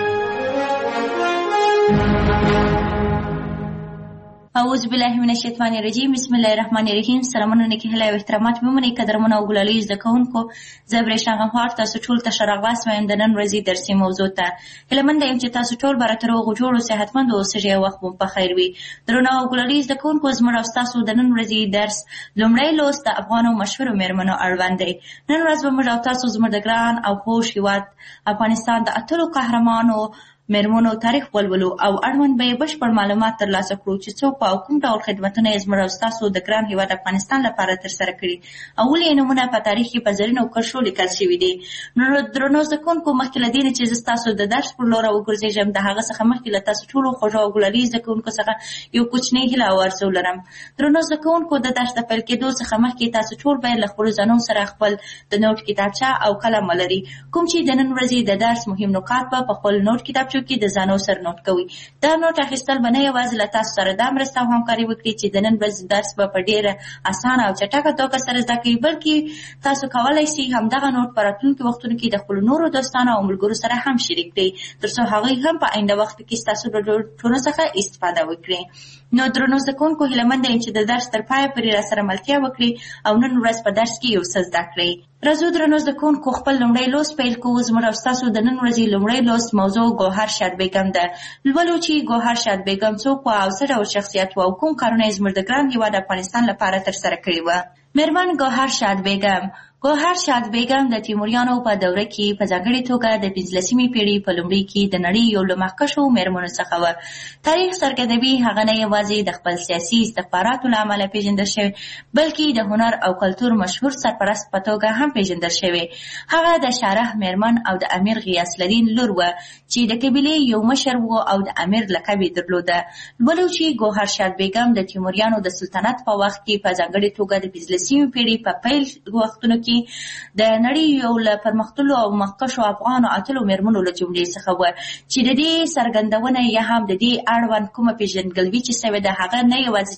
[SPEAKER 22] اعوذ بالله من الشیطان الرجیم. بسم الله الرحمن الرحیم. سلامونه نکهله او احترامات ممنې قدرمنه او ګلالي زده کوونکو، زه برېښنا غمخوار تاسو ټول ته ښه راغلاست وایم د نن ورځې درسي موضوع ته. هیله منده یم چې تاسو ټول به راته روغ جوړ صحتمند اوسئ او وخت مو په خیر وي. درنو او ګلالي زده کوونکو، زموږ او ستاسو د نن ورځې درس لومړی لوست د افغانو مشهورو میرمنو اړوند دی. نن ورځ به موږ او تاسو زموږ د ګران او خوږ هېواد افغانستان د اتلو قهرمانو میرمنو تاریخ ولولو او اړوند به بشپړ معلومات ترلاسه کړو چې څوک او کوم ډول خدمتونه یې زموږ او ستاسو د ګران هېواد افغانستان لپاره ترسره کړي او ولې نومونه په تاریخ کې په زرینو کرښو لیکل شوي دي. نو درنو زده کوونکو، مخکې له دې نه چې زه ستاسو د درس پر لوره وګرځېږم، د هغه څخه مخکې له تاسو ټولو خوږو او ګلالي زده کوونکو څخه یو کوچنی هیله او ارزو لرم. درنو زده کوونکو، د درس د پیل کېدو څخه مخکې تاسو ټول باید له خپلو ځانونو سره خپل د نوټ کتابچه او قلم ولري، کوم چې د نن ورځې د درس مهم نکات په خپل نوټ کتابچو کې د ځانو سره نوٹ کوي. دا نوٹ اخیستل به نه یوازې له تاسو سره دا مرسته او همکاري وکړي چې د نن ورځې درس به په ډېره اسانه او چټکه توګه سره زده کړئ، بلکې تاسو کولی شئ همدغه نوٹ په راتلونکي وختونو کې د خپلو نورو دوستانو او ملګرو سره هم شریک کړئ، تر څو هغوی هم په آینده وخت کې ستاسو له ټولو څخه استفاده وکړي. نو درنو زده کوونکو، هیله منده یم چې د درس تر پایه پورې راسره ملتیا وکړئ او نن ورځ په درس کې یو څه زده کړئ. راځو درنو زده کوونکو، خپل لومړی لوست پیل کوو. زموږ او ستاسو د نن ورځې لومړی لوست موضوع ګوهر شاد بیګم ده. لولو چې ګوهر شاد بیګم څوک وه او څه ډول شخصیت وه او کوم کارونه یې زموږ د ګران هېواد افغانستان لپاره ترسره کړي وه. میرمن ګوهر شاد بیګم. ګوهر شاد بیګم د تیموریانو په دوره کې په ځانګړې توګه د 15مې پیړۍ په لومړي کې د نړۍ یو له مخکښو میرمنو څخه وه. تاریخ څرګندوي هغه نه یوازې د خپل سیاسي استخباراتو له امله پیژندل شوې، بلکې د هنر او کلتور مشهور سرپرست په توګه هم پیژندل شوې. هغه د شاه میرمن او د امیر غیاث الدین لور وه چې د قبیلې یو مشر و او د امیر لقب یې درلوده. لولو چې ګوهر شاد بیګم د تیموریانو د سلطنت په وخت کې په ځانګړې توګه د 15مې پیړۍ په پیل وختونو کې د نړۍ یو له پرمختللو او مخکښو افغانو اتلو میرمنو له جملې څخه وه چې د دې څرګندونه یا هم د دې اړوند کومه پیژندګلوي چې سوې ده، هغه نه یوازې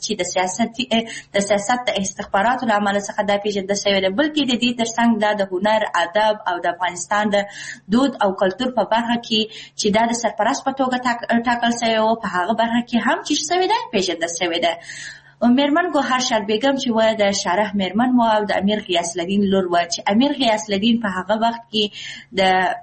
[SPEAKER 22] چې د سیاست د استخباراتو له امله څخه دا پیژندل سوې ده، بلکې د دې ترڅنګ دا د هنر، ادب او د افغانستان د دود او کلتور په برخه کې چې دا د سرپرست په توګه ټاکل سوی و، په هغه برخه کې هم چې سوې ده پیژندل سوې ده. میرمن ګوهر شاد بیګم چې وه د شاه میرمن وه او د امیر غیاث الدین لور وه چې امیر غیاث الدین په هغه وخت کې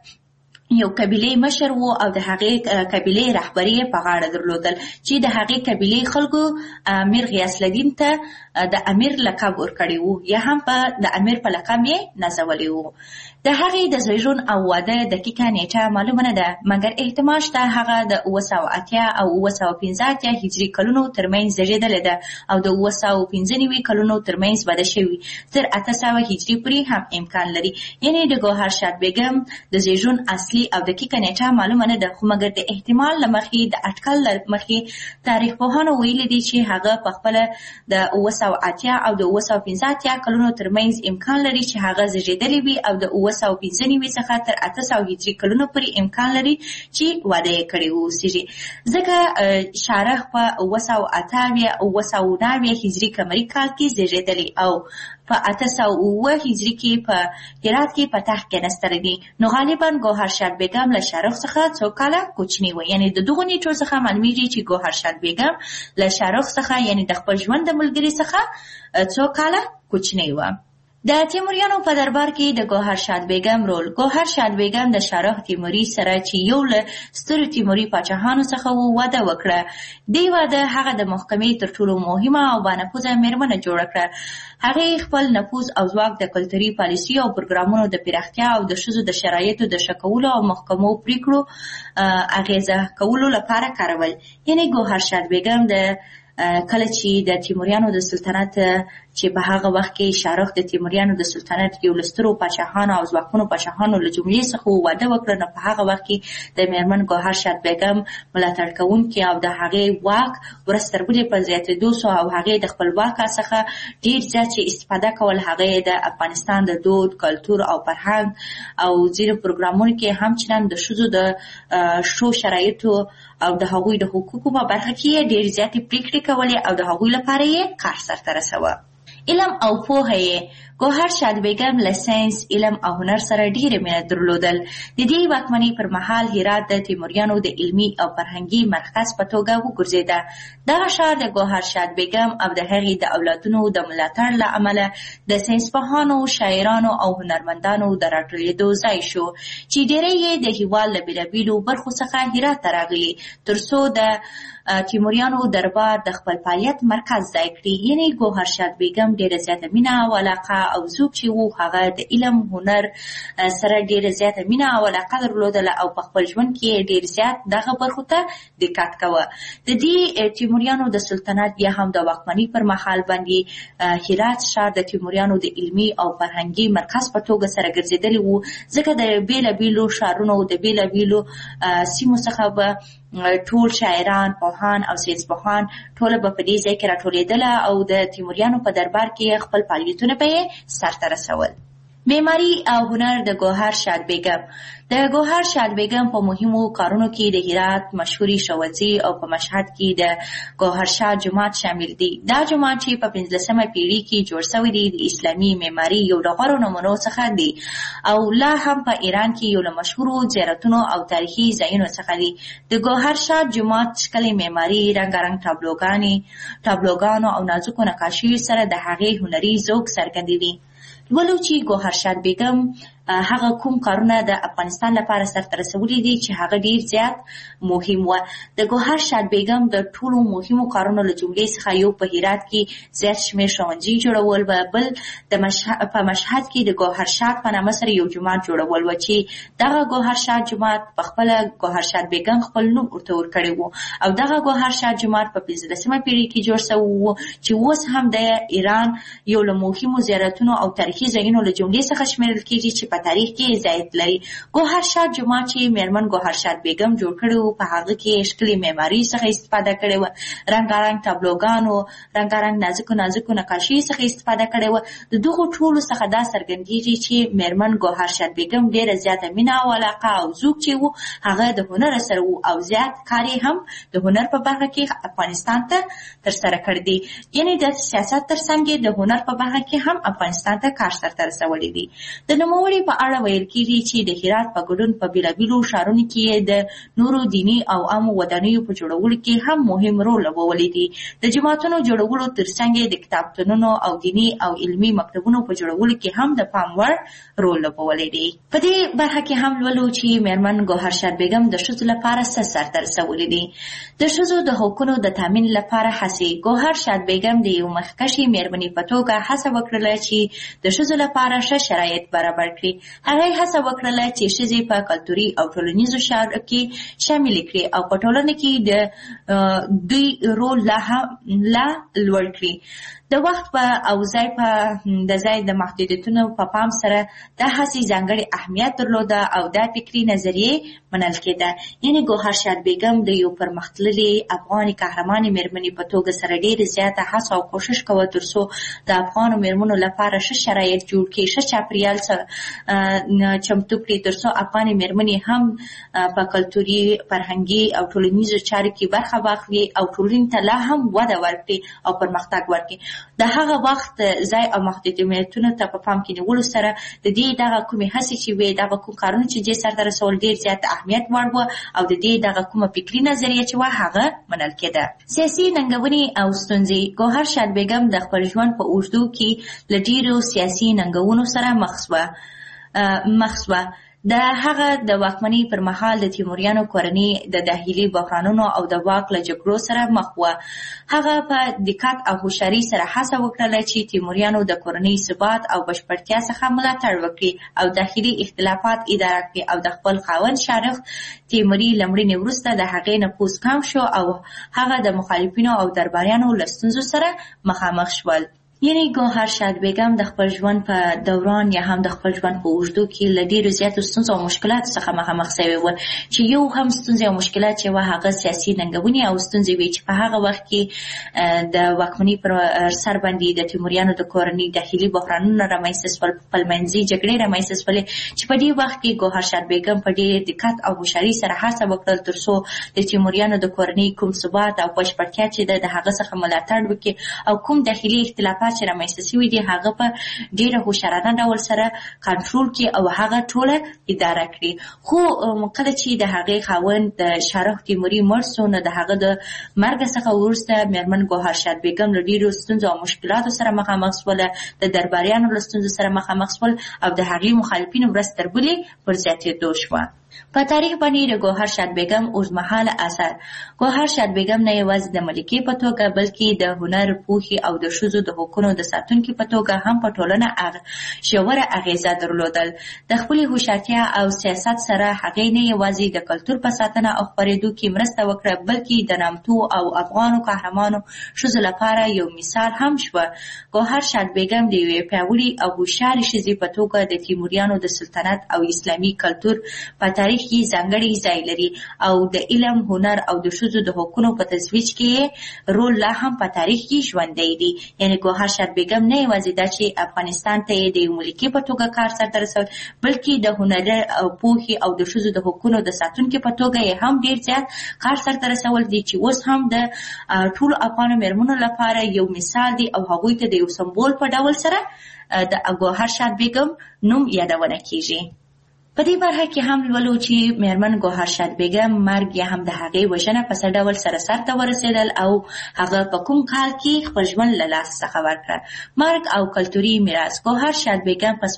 [SPEAKER 22] د یو قبیلې مشر و او د هغې قبیلې رهبري په غاړه درلودل چې د هغې قبیلې خلکو امیر غیاث الدین ته د امیر لقب ورکړی و یا هم د امیر په لقب یې نازولی و. د هغې د زیږون او واده دقیقه نیټه معلومه نه ده، مګر احتمال شته هغه د 980 او 985 هجري کلونو ترمنځ زیږېدلې ده او د 995 کلونو ترمنځ واده شوي، تر 800 هجري پورې هم امکان لري. یعنې د ګوهر شاد بیګم د زیږون اصلي صحیح او دقیقه نیټه معلومه نه ده، خو مګر د احتمال له مخې د اټکل له مخې تاریخ پوهانو ویلي دي چې هغه په خپله د 980 او د 985 کلونو ترمنځ امکان لري چې هغه زیږېدلی وي او د 995 څخه تر 800 هجري کلونو پورې امکان لري چې واده یې کړی واوسېږي، ځکه شارخ په 988 او 990 هجري قمري کال کې زیږېدلی او په 809 هجري کې په هرات کې په تخت کېناستلی دي. نو غالبا ګوهرشاد بیګم له شارخ څخه څو کاله کوچنی و، یعنی د دغو نیټو څخه معلومیږي چې ګوهرشاد بیګم له شارخ څخه یعنی د خپل ژوند د ملګري څخه څو کاله کوچنی و. د تیموریانو په دربار کې د ګوهرشاد بیګم رول. ګوهرشاد بیګم د شارخ تیموري سره چې یو له سترو تیموري پاچاهانو څخه واده وکړه. دې واده هغه د محکمې تر ټولو مهمه او بانفوذه میرمنه جوړه کړه. هغې خپل نفوذ او ځواک د کلتوري پالیسي او پروګرامونو د پراختیا او د ښځو د شرایطو د ښه کولو او محکمو پریکړو اغیزه کولو لپاره کارول. یعنی ګوهرشاد بیګم د کله چې د تیموریانو د سلطنت چې په هغه وخت کې شارخ د تیموریانو د سلطنت یو لسترو پاچاهانو او ځواکمنو پاچاهانو له جملې څخه واده وکړ، نو په هغه وخت کې د میرمن ګوهرشاد بیګم ملاتړ کوونکي او د هغې واک ورځ تر بلې په زیاتېدو سو او هغې د خپل واک څخه ډېر زیات چې استفاده کول. هغې د افغانستان د دود، کلتور او فرهنګ او ځینو پروګرامونو کې همچنان د ښځو د ښو شرایطو او د هغوی د حقوقو په برخه کې ډېر زیاتې پریکړې کولې او د هغوی لپاره یې کار سرته رسوه. علم او پوهه یې. ګوهرشاد بیګم له ساینس، علم او هنر سره ډېره مینه درلودل. د دې واکمنۍ پر مهال هرات د تیموریانو د علمي او فرهنګي مرکز په توګه وګرځېده. دغه ښار د ګوهرشاد بیګم او د هغې د اولادونو د ملاتړ له امله د ساینسپوهانو، شاعرانو او هنرمندانو د راټولېدو ځای شو چې ډېری یې د هېواد له بېلابېلو برخو څخه هرات ته راغلي تر څو د تیموریانو دربار د خپل فعالیت مرکز ځای کړي. یعنی ګوهرشاد بیګم ډېره زیاته مینه او علاقه او څوک چې وو هغه د علم هنر سره ډېره زیاته مینه او علاقه درلودله او په خپل ژوند کې ډېر زیات دغه برخو ته دقت کوه. د دې تیموریانو د سلطنت یا هم د واکمنۍ پر مهال باندې هرات ښار د تیموریانو د علمي او فرهنګي مرکز په توګه سره ګرځېدلی وو، ځکه د بېلابېلو ښارونو د بېلابېلو سیمو څخه به ټول شاعران، پوهان او ساینسپوهان ټوله به په دې ځای کې راټولېدله او د تیموریانو په دربار کې خپل فعالیتونه به یې سرته رسول. معماري او هنر د ګوهرشاد بیګم. د ګوهرشاد بیګم په مهمو کارونو کې د هرات مشهوري ښوونځي او په مشهد کې د ګوهرشاد جومات شامل دي. دا جومات چې په 15مه پیړۍ کې جوړ شوی دی د اسلامي معماري یو له غوره نمونو څخه دی او لا هم په ایران کې یو له مشهورو زیارتونو او تاریخي ځایونو څخه دی. د ګوهرشاد جومات ښکلې معماري، رنګارنګ تابلوګانو او نازکو نقاشیو سره د هغې هنري ذوق څرګندوي. ولو چې ګوهرشاد بیګم هغه کوم کارونه د افغانستان لپاره سرته رسولي دي چې هغه ډیر زیات مهم و. د ګوهرشاد بیګم د ټولو مهمو کارونو له جملې څخه یو په هرات کې زیات شمېر ښوونځي جوړول و، بل په مشهد کې د ګوهرشاد په نامه سره یو جومات جوړول و چې دغه ګوهرشاد جومات په خپله ګوهرشاد بیګم خپل نوم ورته ورکړی و او دغه ګوهرشاد جومات په 15مه پیړۍ کې جوړ شوی و چې اوس هم د ایران یو له مهمو زیارتونو او تاریخي ځایونو له جملې څخه شمېرل کېږي چې په تاریخ کې ځایت لري. ګوهرشاد جومات چې میرمن ګوهرشاد بیګم جوړ کړی و په هغه کې ښکلې معماري څخه استفاده کړې وه، رنګارنګ تابلوګانو، رنګارنګ نازکو نقاشي څخه استفاده کړې وه. د دغو ټولو څخه دا څرګندېږي چې میرمن ګوهرشاد بیګم ډېره زیاته مینه او علاقه او ذوق چې و هغه د هنر سره و او زیات کار یې هم د هنر په برخه کې افغانستان ته ترسره کړی دی. یعنې د سیاست تر څنګ د هنر په برخه کې هم افغانستان ته کار سرته رسولی دی. د نوموړي په اړه ویل کېږي چې د هرات په ګډون په بېلابېلو ښارونو کې د نورو دیني او عامو ودانیو په جوړولو کې هم مهم رول لوبولی دی. د جوماتونو جوړولو تر څنګ د کتابتونونو او دیني او علمي مکتبونو په جوړولو کې هم د پام وړ رول لوبولی دی. په دې برخه کې هم لولو چې میرمن ګوهرشاد بیګم د ښځو لپاره څه سرته رسولی دی. د ښځو د حقونو د تامین لپاره هڅې. ګوهرشاد بیګم د یو مخکښې میرمنې په توګه هڅه وکړله چې د ښځو لپاره ښه شرایط برابر کړي. هغه هڅه وکړله چې ښځې په کلتوري او ټولنیزو چارو کې شامل کړي او په ټولنه کې د دوی رول لا لوړ کړي. د وخت په او ځای په د ځای د محدودیتونو په پام سره دا هڅې ځانګړې اهمیت درلوده او دا فکري نظریې منل کېده. یعنې ګوهرشاد بیګم د یو پرمختللې افغاني قهرمانې مېرمنې په توګه سره ډېرې زیاته هڅه او کوشش کوه ترڅو د افغانو مېرمنو لپاره ښه شرایط جوړ کړي، ښه چاپېریال چمتو کړي ترڅو افغانې مېرمنې هم په کلتوري، فرهنګي او ټولنیزو چارو کې برخه واخلي او ټولنې ته لا هم وده ورکړي او پرمختګ ورکړي. د هغه وخت ځای او محدودیتونو ته په پام کې نیولو سره د دې دغه کومې هڅې چې وې، دغه کوم کارونه چې دې سرته رسول ډېر زیات اهمیت وړ وه او د دې دغه کومه فکري نظریه چې وه هغه منل کېده. سیاسي ننګونې او ستونزې. ګوهرشاد بیګم د خپل ژوند په اوږدو کې له ډېرو سیاسي ننګونو سره مخ شوه. د هغه د واکمنۍ پر مهال د تیموریانو کورنۍ د داخلي بحرانونو او د واک له جګړو سره مخ وه. هغه په دقت او هوښیارۍ سره هڅه وکړله چې تیموریانو د کورنۍ ثبات او بشپړتیا څخه ملاتړ وکړي او داخلي اختلافات اداره کړي او د خپل خاوند شارخ تیموري له مړینې وروسته د هغې نفوذ کم شو او هغه د مخالفینو او درباریانو له ستونزو سره مخامخ شول. یعنې ګوهرشاد بیګم د خپل ژوند په دوران یا هم د خپل ژوند په اوږدو کې له ډېرو زیاتو ستونزو او مشکلاتو څخه مخامخ شوې وه چې یو هم ستونزې او مشکلات چې وه هغه سیاسي ننګونې او ستونزې وې چې په هغه وخت کې د واکمنۍ پر سر باندې د تیموریانو د کورنۍ داخلي بحرانونه رامنځته شول، خپلمنځي جګړې رامنځته شولې چې په دې وخت کې ګوهرشاد بیګم په ډېر دقت او هوښیارۍ سره هڅه وکړل ترڅو د تیموریانو د کورنۍ کوم ثبات او بشپړتیا چې د هغه څخه ملاتړ وکړي او کوم داخلي اختلافات چې رامنځته شوي دي هغه په ډېره هوښیارانه ډول سره کنټرول کړي او هغه ټوله اداره کړي. خو کله چې د هغې خاوند د شارخ تیموري مړ سو، نو د هغه د مرګ څخه وروسته مېرمن ګوهرشاد بیګم له ډېرو ستونزو او مشکلاتو سره مخامخ شوله، د درباریانو له ستونزو سره مخامخ شول او د هغې مخالفینو ورځ تر بلې پر زیاتېدو شوه. په تاریخ باندې د ګوهرشاد بیګم اوږدمهاله اثر. ګوهرشاد بیګم نه یوازې د ملکې په توګه بلکې د هنر، پوهې او د ښځو د حقونو د ساتونکي په توګه هم په ټولنه ژوره اغېزه درلودل. د خپلې هوښیارتیا او سیاست سره هغې نه یوازې د کلتور په ساتنه او خپرېدو کې مرسته وکړه بلکې د نامتو او افغانو قهرمانو ښځو لپاره یو مثال هم شوه. ګوهرشاد بیګم د یوې پیاوړې او هوښیارې ښځې په توګه د تیموریانو د سلطنت او اسلامي کلتور په تاریخ کې ځانګړی ځای لري او د علم، هنر او د ښځو د حقونو په ترویج کې رول لا هم په تاریخ کې ژوندی دی. یعنې ګوهرشاد بیګم نه یوازې دا چې افغانستان ته یې د یو ملکې په توګه کار سرته رسول، بلکې د هنر او پوهې او د ښځو د حقونو د ساتونکي په توګه یې هم ډېر زیات کار سرته رسول دي چې اوس هم د ټولو افغانو مېرمنو لپاره یو مثال دی او هغوی ته د یو سمبول په ډول سره د ګوهرشاد بیګم نوم یادونه کیږي. په دې برخه کې هم لولو چې مېرمن ګوهرشاد بیګم مرګ یا هم د هغې وژنه په څه ډول سره سرته ورسېدل او هغه په کوم کال کې خپل ژوند له لاسه څخه ورکړه. مرګ او کلتوري میراث. ګوهرشاد بیګم په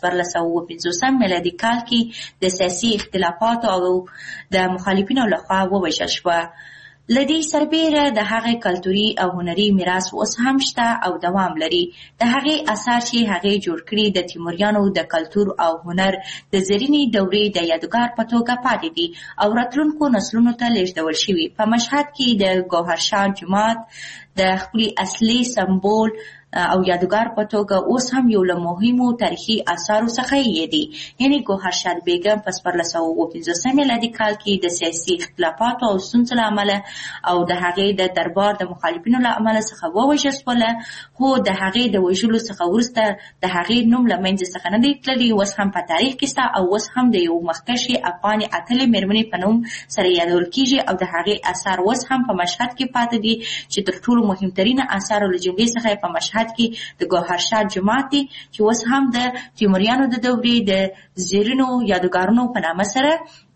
[SPEAKER 22] 1450 میلادي کال کې د سیاسي اختلافاتو او د مخالفینو لخوا ووژل شوه. له دې سربیره د هغې کلتوري او هنري میراث اوس هم شته او دوام لري. د هغې اثار چې هغې جوړ کړي د تیموریانو د کلتور او هنر د زرینې دورې د یادګار په توګه پاتې دي او راتلونکو نسلونو ته لیږدول شوي. په مشهد کې د ګوهرشاد جومات د خپلې اصلي سمبول او یادګار په توګه اوس هم یو له مهمو تاریخي اثارو څخه یې دی. یعنې ګوهرشاد بیګم په 1450 میلادي کال کې د سیاسي اختلافاتو او ستونزو له امله او د هغې د دربار د مخالفینو له امله څخه ووژل شوله، خو د هغې د وژلو څخه وروسته د هغې نوم له منځه څخه نه دی تللی. اوس هم په تاریخ کې شته او اوس هم د یو مخکښې افغانې اتلې مېرمنې په نوم سره یادول کیږي او د هغې اثار اوس هم په مشهد کې پاتې دي چې تر ټولو مهمترینه اثارو له جملې څخه په مشهد کې د ګوهرشاد جومات دی چې اوس هم د تیموریانو د دورې د زیرینو یادګارونو په نامه سره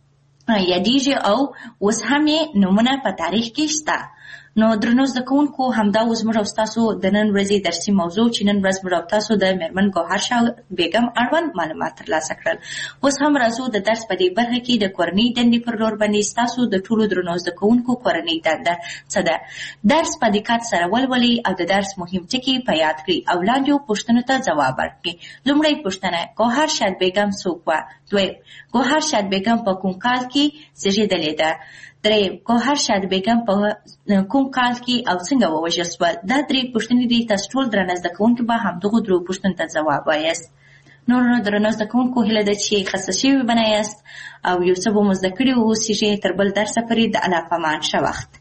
[SPEAKER 22] یادیږي او اوس هم یې نومونه په تاریخ کې شته. نو درنو زده کوونکو، همدا اوس موږ او ستاسو د نن ورځې درسي موضوع چې نن ورځ موږ او تاسو د مېرمن ګوهرشاد بیګم اړوند معلومات ترلاسه کړل. اوس هم راځو د درس په دې برخه کې د کورنۍ دندې پر لور باندې ستاسو د ټولو درنو زده کوونکو کورنۍ دنده څه ده. درس په دقت سره ولولئ او د درس مهم ټکي په یاد کړئ او لاندې پوښتنو ته ځواب ورکړئ. لومړی پوښتنه: ګوهرشاد بیګم څوک وه؟ دویم: ګوهرشاد بیګم په کوم کال کې زیږېدلې ده؟ درې ګوهر شاد بیګم په کوم کال کې او څنګه ووژل شول؟ دا درې پوښتنې دي. تاسو ټول درنه زده کوونکي به همدغو درو پوښتنو ته ځواب وایاست. نو درنه زده کوونکو هیله ده چې خسته شوي به نه یاست او یو څه به مو زده کړي واوسیږئ. تر بل درسه پورې د الله په امان، ښه وخت.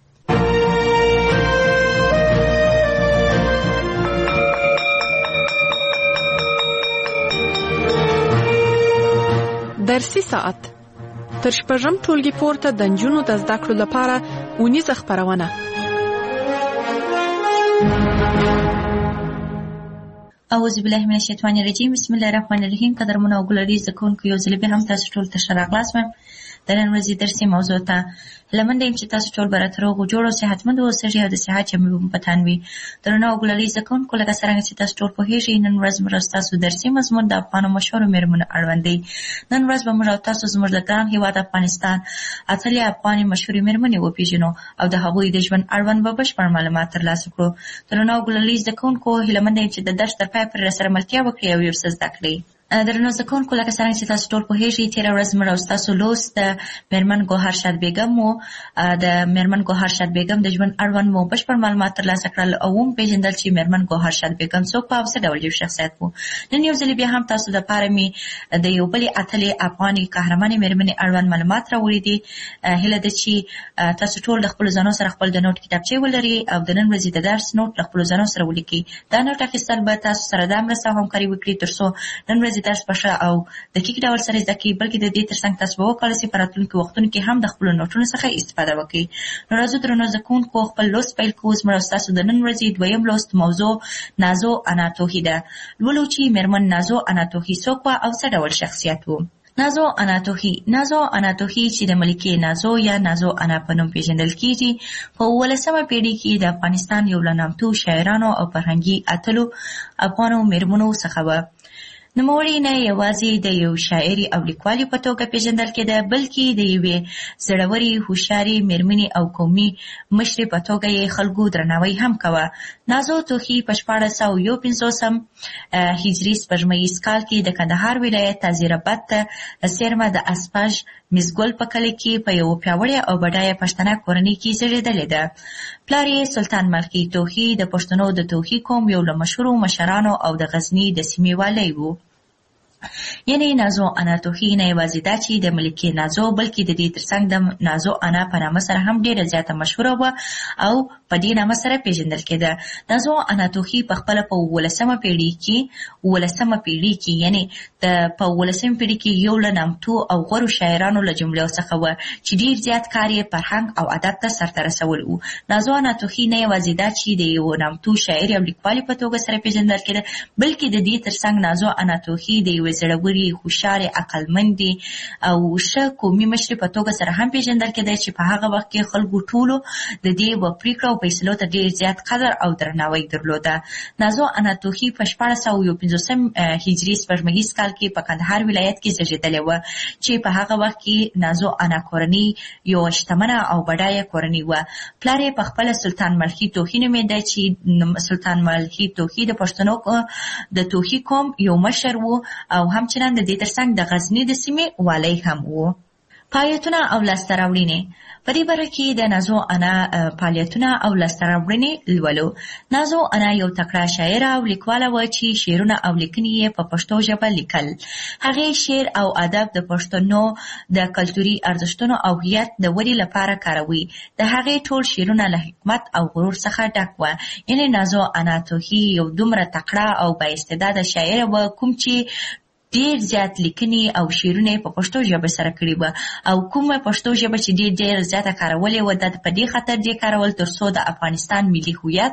[SPEAKER 5] درسي ساعت تر شپږم ټولګي پورته د نجونو د زده کړو لپاره اونیزه خپرونه.
[SPEAKER 22] اعوذ بالله من الشیطان الرجیم. بسم الله الرحمن الرحیم. قدرمن او ګلالي زده کوونکو یو ځل بیا هم تاسو ټول ته ښه راغلاست. د نن ورځې درسي موضوع ته لمنډه یم چې تاسو ټول به راته روغ جوړ او صحتمند اوسئ او د صحت جامې به مو په تن وي. درنو او ګلالي زده کوونکو، لکه څرنګه چې تاسو ټول پوهېږئ، نن ورځ موږ ستاسو درسي مضمون د افغانو مشهورو مېرمنو اړوند دی. نن ورځ به موږ او تاسو زموږ د ګران هېواد افغانستان اتلې افغاني مشهورې مېرمنې وپېژنو او د هغوی د ژوند اړوند به بشپړ معلومات ترلاسه کړو. درنو او ګلالي زده کوونکو، هیله یم چې د درس تر پایه پورې راسره ملتیا وکړئ او یو څه زده کړئ. درنو زده کوونکو، لکه څرنګه چې تاسو ټول پوهېږئ، تېره ورځ موږ او ستاسو لوست د مېرمن ګوهر شاد بیګم و. د مېرمن ګوهر شاد بیګم د ژوند اړوند مو بشپړ معلومات ترلاسه کړل او وپېژندل چې مېرمن ګوهر شاد بیګم څوک په او څه ډول یو شخصیت و. نن یو ځل بیا هم تاسو دپاره مې د یو بلې اتلې افغاني قهرمانې مېرمنې اړوند معلومات راوړي دي. هیله ده چې تاسو ټول د خپلو ځانو سره خپل د نوټ کتابچې ولرئ او د نن ورځې د درس نوټ له خپلو ځانو سره ولیکئ. دا نوټ اخیستل به تاسو سره دا مرسته او همکاري وکړي تر څو نن ورځې درس په ښه او دقیق ډول سره زده کړئ، بلکې د دې ترڅنګ تاسو به وکولی شئ په راتلونکي وختونو کې هم د خپلو نوټونو څخه استفاده وکړئ. نو راځو درنو زده کوونکو، خپل لوست پیل کوو. زموږ او ستاسو د نن ورځې دویم لوست موضوع نازو انا توهی ده. لولو چې مېرمن نازو انا توهی څوک وه او څه ډول شخصیت و. نازو انا توهی چې د ملکې نازو یا نازو انا په نوم پیژندل کیږي، په 18مه پیړۍ کې د افغانستان یو له نامتو شاعرانو او فرهنګي اتلو افغانو مېرمنو څخه وه. نوموړې نه یوازې د یو شاعري او لیکوالې په توګه پیژندل کېده، بلکې د یوې زړورې، هوښیارې مېرمنې او قومي مشرې په توګه یې خلکو درناوی هم کوه. نازو توهی په 1451 هجري سپوږمیز کال کې د کندهار ولایت تازیراباد څیرمه د اسپاژ مزګل په کلي کې په یو پیاوړې او بډایه پښتنه کورنۍ کې زیږېدلې ده. پلار یې سلطان ملخي توهی د پښتنو د توهی قوم یو له مشهورو مشرانو او د غزني د سیمې والی و. یعنی نازو انا توهی نه یوازې دا چې د ملکې نازو، بلکې د دې ترڅنګ د نازو انا په نامه سره هم ډېره زیاته مشهوره وه او په دې نامه سره پیژندل کېده. نازو انا توهی په خپله په 18مه پیړۍ کې یعنی په 18مه پیړۍ کې یو له نامتو او غوره شاعرانو له جملو څخه وه چې ډېر زیات کار یې فرهنګ او ادب ته سرته رسول و. نازو انا توهی نه یوازې دا چې د یو نامتو شاعرې او لیکوالې په توګه سره پیژندل کېده، بلکې د دې ترڅنګ نازو انا توهی د یوې زړورې، هوښیارې، عقلمندې او ښه قومي مشرې په توګه سره هم پیژندل کېده چې په هغه وخت کې خلکو ټولو د دې پرېکړو او فیصلو ته ډېر زیات قدر او درناوی درلوده. نازو انا توهی په 1451 هجري سپوږمیز کال کې په کندهار ولایت کې زیږېدلې وه چې په هغه وخت کې نازو انا کورنۍ یو شتمنه او بډایه کورنۍ وه. پلار یې په خپله سلطان ملخي توهی نومېده چې سلطان ملخي توهی د پښتنو د توهی قوم یو مشر و او همچنان د دې ترڅنګ د غزني د سیمې والی هم و. فعالیتونه او لاسته راوړنې. په دې برخه کې د نازو انا فعالیتونه او لاسته راوړنې لولو. نازو انا یو تکړه شاعره او لیکواله وه چې شعرونه او لیکنې یې په پښتو ژبه لیکل. هغې شعر او ادب د پښتنو د کلتوري ارزښتونو او هویت د ودې لپاره کاروي. د هغې ټول شعرونه له حکمت او غرور څخه ډک وه. یعنې نازو انا توهی یو دومره تکړه او بااستعداده شاعره وه کوم چې ډېر زیات لیکنې او شعرونه په پښتو ژبه سره کړي وه او کومه پښتو ژبه چې ډېر زیاته کارولې وه دا په دې خاطر دې کارول تر څو د افغانستان ملي هویت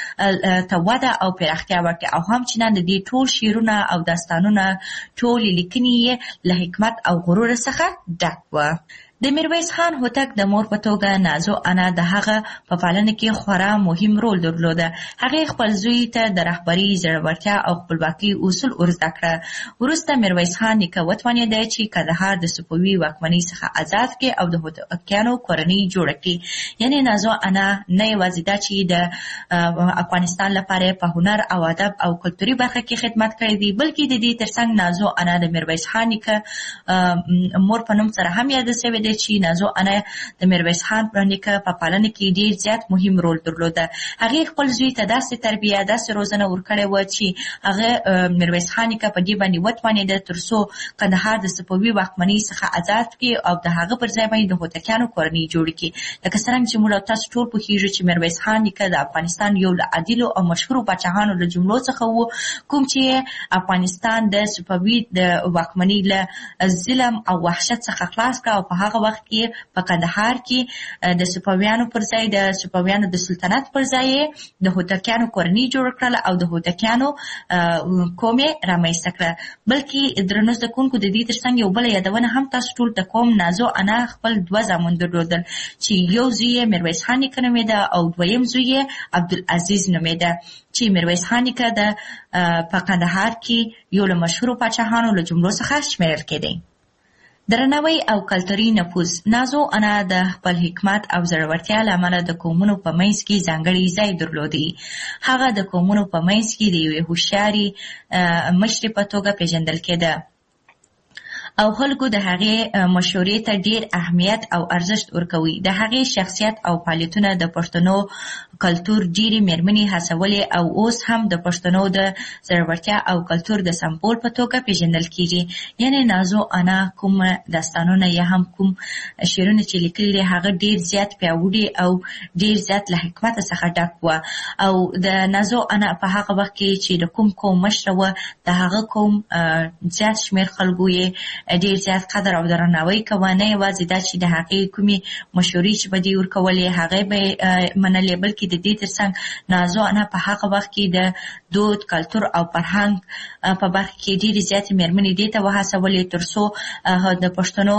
[SPEAKER 22] ته وده او پراختیا ورکړي او همچنان د دې ټول شعرونه او داستانونه ټولې لیکنې یې له حکمت او غرور څخه ډک وه. د میرویس خان هوتک د مور په توګه نازو انا د هغه په پالنه کې خورا مهم رول درلوده. هغې خپل زوی ته د رهبري، زړورتیا او خپلواکۍ اصول ورزده کړه. وروسته میرویس خان نیکه وتوانېده چې کندهار د صفوي واکمنۍ څخه آزاد کړي او د هوتکیانو کورنۍ جوړه کړي. یعنې نازو انا نه یوازې دا چې د افغانستان لپاره په هنر او ادب او کلتوري برخه کې خدمت کړی دی، بلکې د دې ترڅنګ نازو انا د میرویس خان نیکه مور په نوم سره هم یاده شوې ده ویل چې نازو انا د میرویس خان نیکه په پالنه کې ډیر زیات مهم رول درلوده. هغه خپل زوی ته داسې تربیه داسې روزنه ورکړې و چې هغه میرویس خان نیکه په دې باندې وتوانېده ترڅو کندهار د صفوي واکمنۍ څخه آزاد کړي او د هغه پر ځای باندې د هوتکیانو کورنۍ جوړ کړي. لکه څنګه چې موږ تاسو ټول پوهیږو چې میرویس خان نیکه د افغانستان یو له عادلو او مشهورو پاچاهانو له جملو څخه و، کوم چې افغانستان د صفوي د واکمنۍ له ظلم او وحشت څخه خلاص کړ او په هغه وخت کې په کندهار کې د صفویانو پر ځای د صفویانو د سلطنت پر ځای د هوتکیانو کورنۍ جوړ کړل او د هوتکیانو قوم رامنځته کړ. بلکې درنو زده کوونکو د دې ترڅنګ یو بل یادونه هم تاسو ټول ته کوم، نازو انا خپل 2 زامن درلودل چې یو زوی میرویس خان نیکه نومېده او دویم زوی عبدالعزیز نومېده چې میرویس خان نیکه د په کندهار کې یو له مشهورو پاچاهانو له جملو څخه شمیرل کېدی. درناوی او کلتوري نفوذ. نازو انا د خپل حکمت او زړورتیا له امله د قومونو په منځ کې ځانګړی ځای درلودی. هغه د قومونو په منځ کې د یوې هوښیارې مشرې په توګه پیژندل کېده او خلکو د هغې مشورې ته ډیر اهمیت او ارزښت ورکوي. د هغې شخصیت او فعالیتونه د پښتنو کلتور ډیرې مېرمنې هڅولې او اوس هم د پښتنو د زړورتیا او کلتور د سمبول په توګه پیژندل کیږي. یعنی نازو انا کوم داستانونه یا هم کوم شعرونه چې لیکلي دي هغه ډیر زیات پیاوړي او ډیر زیات له حکمت څخه ډک و او د نازو انا په هغه وخت کې چې د کوم مشره و د هغه کوم زیات شمېر خلکو یې ډیر زیات قدر او درناوی کوه. نه یوازې دا چې د هغې کومې مشورې چې به دې ورکولې هغې به یې منلې، بلکې د دې ترڅنګ نازو انا په هغه وخت کې د دود کلتور او فرهنګ په برخه کې ډېرې زیاتې مېرمنې دې ته وهڅولې ترڅو د پښتنو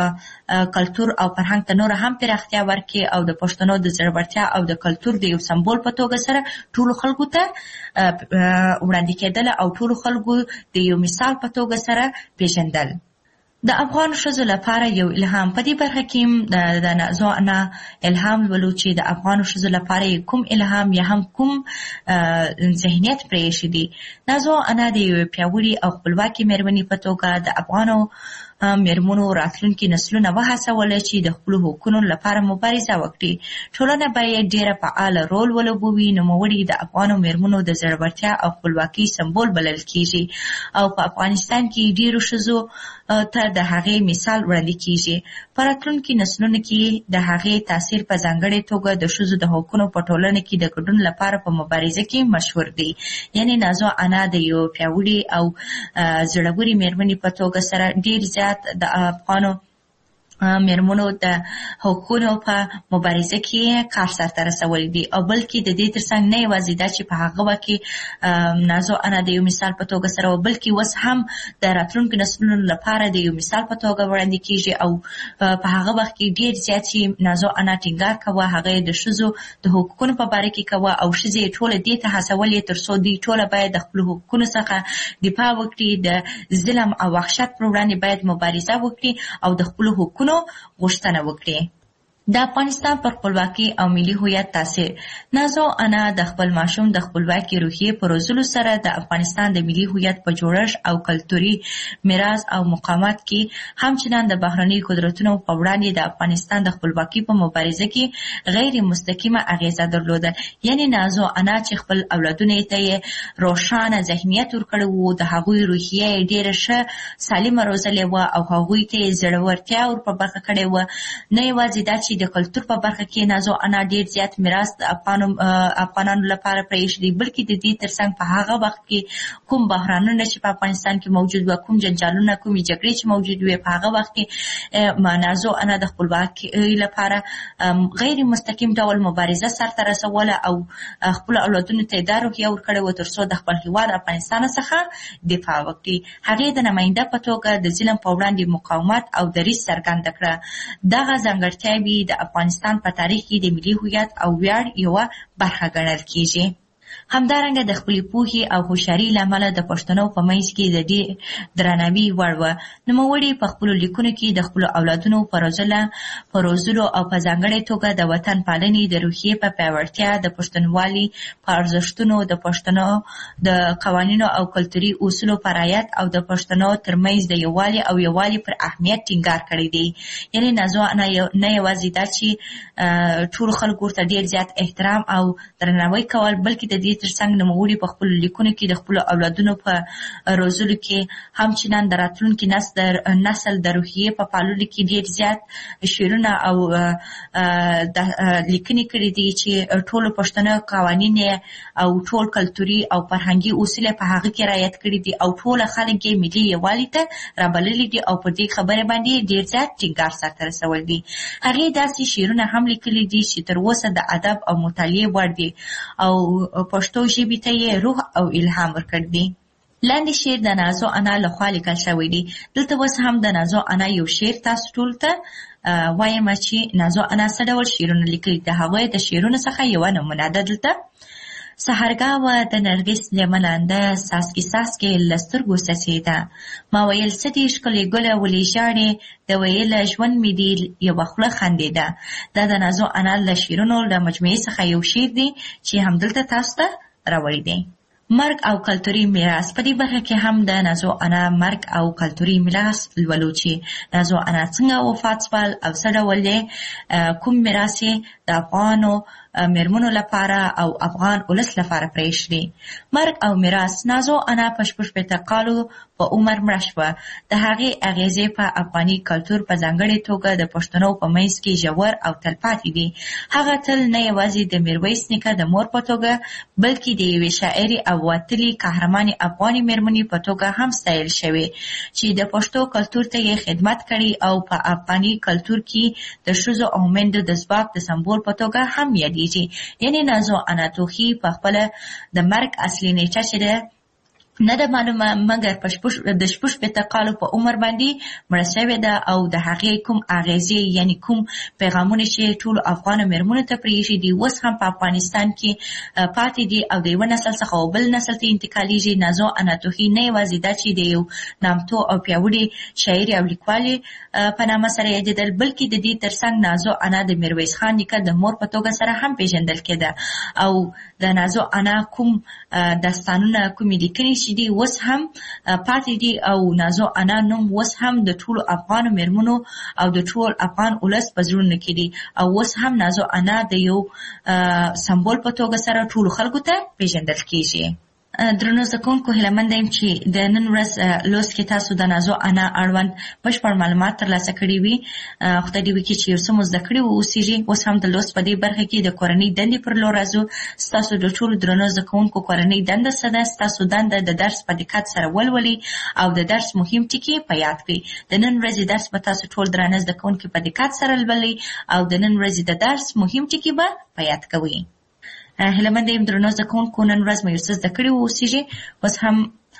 [SPEAKER 22] کلتور او فرهنګ ته نور هم پراختیا ورکړي او د پښتنو د زړورتیا او د کلتور د یو سمبول په توګه سره ټولو خلکو ته وړاندې کېدل او ټولو خلکو د یو مثال په توګه سره پیژندل. د افغان ښځو لپاره یو الهام. په دې برخه کې د نازو انا الهام ولو چې د افغان ښځو لپاره کوم الهام یا هم کوم ذهنیت پرېښی دی. نازو انا د یو پیاوړي او خپلواکي مېرمنې په توګه د افغانو مېرمنو راتلونکي نسلونه وهڅول چې د خپلو حقونو لپاره مبارزه وکړي. ټولنه باید ډېره فعاله رول ولوبوي. نوموړي د افغانو مېرمنو د زړورتیا او خپلواکۍ سمبول بلل کیږي او په افغانستان کې ډېرو ښځو ته د هغې مثال وړاندې کیږي. په راتلونکي نسلونو کې د هغې تاثیر په ځانګړې توګه د ښځو د حقونو په ټولنه کې د ګډون لپاره په مبارزه کې مشهور دی. یعنی نازو انا د یو پیاوړي او زړورې مېرمنې په توګه سره ډېر زیات د افغانو مېرمنو د حقونو په مبارزه کې کار سرته رسولی دی او بلکې د دې ترڅنګ نه یوازې دا چې په هغه وخت کې نازو انا د یو مثال په توګه سره بلکې اوس هم د راتلونکو نسلونو لپاره د یو مثال په توګه وړاندې کیږي او په هغه وخت کې ډېر زیات چې نازو انا ټینګار کوه هغه د ښځو د حقوقو په باره کې کوه او ښځې ټوله دې ته هڅولې ترڅو دوی ټوله باید د خپلو حقوقو څخه دفاع وکړي، د ظلم او وحشت پر وړاندې باید مبارزه وکړي او د خپلو حقوقو غوښتنه وکړي. د افغانستان پر خپلواکۍ او ملي هویت تاثیر. نازو انا د خپل ماشوم د خپلواکۍ روحیې په روزلو سره د افغانستان د ملي هویت په جوړښت او کلتوري میراث او مقاومت کې همچنان د بهرنیو قدرتونو په وړاندې د افغانستان د خپلواکۍ په مبارزه کې غیر مستقیمه اغیزه درلوده. یعنی نازو انا چې خپل اولادونو ته یې روښانه ذهنیت ورکړی و، د هغوی روحیه یې ډېره ښه سالمه روزلې وه او هغوی ته یې زړورتیا ور په برخه کړې وه. نه یوازې دا چې د کلتور په برخه کې نازو انا ډیر زیات میراث د افغانانو لپاره پرېښی دی، بلکې د دې ترڅنګ په هغه وخت کې کوم بحرانونه چې په افغانستان کې موجود و، کوم جنجالونه، کومې جګړې چې موجود وي، په هغه وخت کې نازو انا د خپلواکۍ لپاره غیر مستقیم ډول مبارزه سرته رسوله او خپل اولادونو ته دا روحیه ورکړې وه ترڅو د خپل هېواد افغانستان څخه دفاع وکړي. هغې د نماینده په توګه د ظلم په وړاندې مقاومت او دریځ څرګنده کړه. دغه ځانګړتیاوې د افغانستان په تاریخ کې د ملي هویت او ویاړ یوه برخه ګڼل کیږي. همدارنګه د خپلې پوهې او هوښیارۍ له امله د پښتنو په منځ کې د دې درناوي وړ وه. نوموړي په خپلو لیکونو کې د خپلو اولادونو په روزلو او په ځانګړې توګه د وطن پالنې د روحیې په پیاوړتیا، د پښتونولۍ په ارزښتونو، د پښتنو د قوانینو او کلتوري اصولو په رعایت او د پښتنو ترمنځ د یووالي پر اهمیت ټینګار کړی دی. یعنې نازو انا نه یوازې دا چې ټولو خلکو ورته ډېر زیات احترام او درناوی کول، بلکې د دې ترڅنګ نوموړي په خپلو لیکونو کې د خپلو اولادونو په روزلو کې همچنان د راتلونکي نسل د روحیې په پاللو کې ډېر زیات شعرونه او لیکنې کړي دي چې ټولو پښتنو قوانین او ټول کلتوري او فرهنګي اصول په هغه کې رعایت کړي دي او ټول خلک یې ملي یووالي ته رابللي دي او په دې خبره باندې ډېر زیات ټینګار سره رسول دي. هغې داسې شعرونه هم لیکلي دي چې تر اوسه د ادب او مطالعې وړ دي او پښتو ژبې ته یې روح او الهام ورکړ دي. لاندې شعر د نازو انا لخوا لیکل شوی دی. دلته اوس هم د نازو انا یو شعر تاسو ټول ته وایم چې نازو انا څه ډول شعرونه لیکلي. د هغوی د شعرونو څخه یوه نمونه ده دلته. سحرګاوه د نرګس لمنانده ساسکي له سترګو څڅېده، ما ویل څه دې ښکلې ګله ولې ژاړې، د ویله ژوند مې دې یوه خوله خندېده. دا د نازو انا له شعرونو له مجموعې څخه یو شعر دی چې همدلته تاسو ته راوړی دی. مرګ او کلتوري میراث. په دې برخه کې هم د نازو انا مرګ او کلتوري میراث لولو چې نازو انا څنګه وفات شول او څه ډول کوم میراث د افغانو میرمنو لپاره او افغان ولس لپاره پرېښودی. مرګ او میراث. نازو انا په 16 کالو په عمر مړه شوه. د هغې اغیزې په افغاني کلتور په ځانګړې توګه د پښتنو په منځ کې ژور او تلپاتې دي. هغه تل نه یوازې د میرویس نیکه د مور په توګه بلکې د یوې شاعرې او وتلې قهرمانې افغاني میرمنې په توګه هم ستایل شوې چې د پښتو کلتور ته یې خدمت کړی او په افغاني کلتور کې د ښځو او میندو د ځواک د سمبول په توګه هم یادېږي. یعنې نازو انا توخي په خپله د مرګ اصلي نیټه چې ده نه ده معلومه، مګر د 16 کالو په عمر باندې مړه شوې ده او د هغې کوم اغیزې یعنې کوم پیغامونه چې ټولو افغانو میرمنو ته پرېښي دي اوس هم په افغانستان کې پاتې دي او د یوه نسل څخه بل نسل ته انتقالیږي. نازو انا توخي نه یوازې دا چې د یو نامتو او پیاوړي شاعرې او لیکوالې په نامه سره یادېدل، بلکې د دې ترڅنګ نازو انا د میرویس خان نیکه د مور په توګه سره هم پیژندل کېده او د نازو انا کوم داستانونه کومې لیکنې چې دي اوس هم پاتې دي او نازو انا نوم اوس هم د ټولو افغانو میرمنو او د ټول افغان ولس په زړونو کې دي او اوس هم نازو انا د یو سمبول په توګه سره ټولو خلکو ته پیژندل کېږي. درنو زده کوونکو، هیله منده یم چې د نن ورځ لوست کې تاسو د نازو انا اړوند بشپړ معلومات ترلاسه کړي وي. خدای دې وکړي چې یو څه مو زده کړي واوسیږي. اوس هم د لوست په دې برخه کې د کورنۍ دندې پر لور راځو. ستاسو د ټولو درنو زده کوونکو کورنۍ دنده څه ده؟ ستاسو دنده د درس په دقت سره ولولئ او د درس مهم ټکي په یاد کړئ. د نن ورځې درس به تاسو ټول درانه زده کوونکي په دقت سره لولئ او د نن ورځې د درس مهم ټکي به په یاد کوئ. هیله منده یم درنو زده کوونکو نن ورځ مو یو څه زده کړي واوسیږي. اوس هم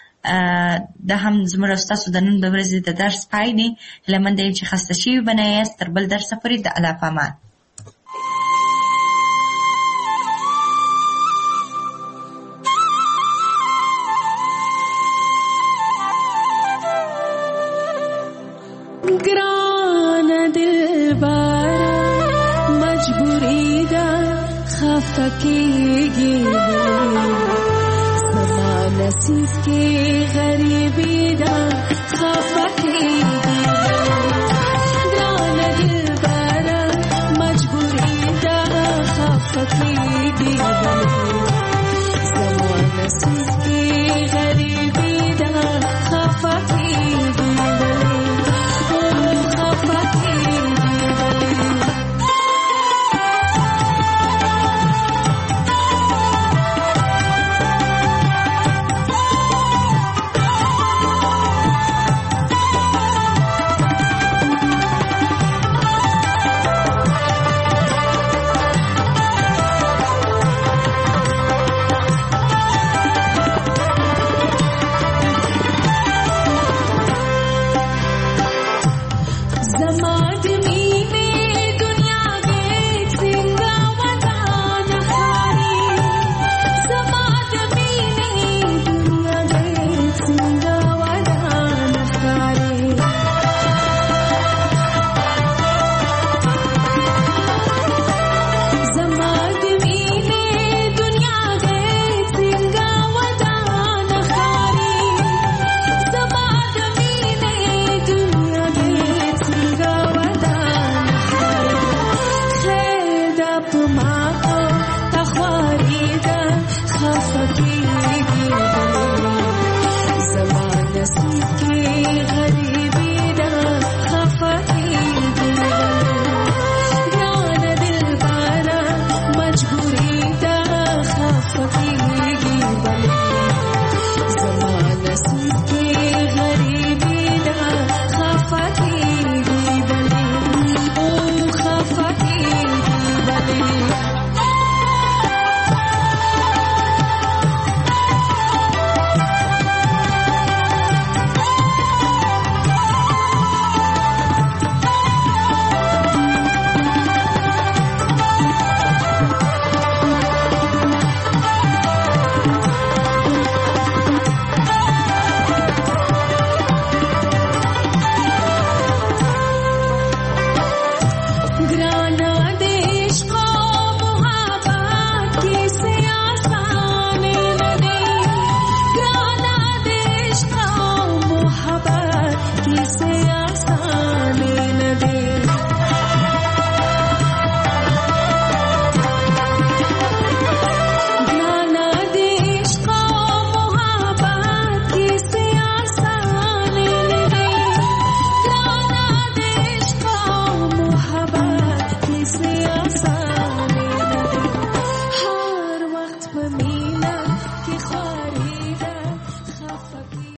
[SPEAKER 22] دا هم زموږ او ستاسو د نن ورځې د درس پای دی. هیله منده یم چې خسته شوي به نه یاست. تر بل درسه پورې د الله په امان.
[SPEAKER 7] ګرانه دلبره مجبوري ده خفه کېږي زما نصیب کې غریبي ده خفه کېږي ګرانه دلبره مجبوري ده خفه کېږي زما نصیب کې غریبي ده خفه کېږي نصیب کې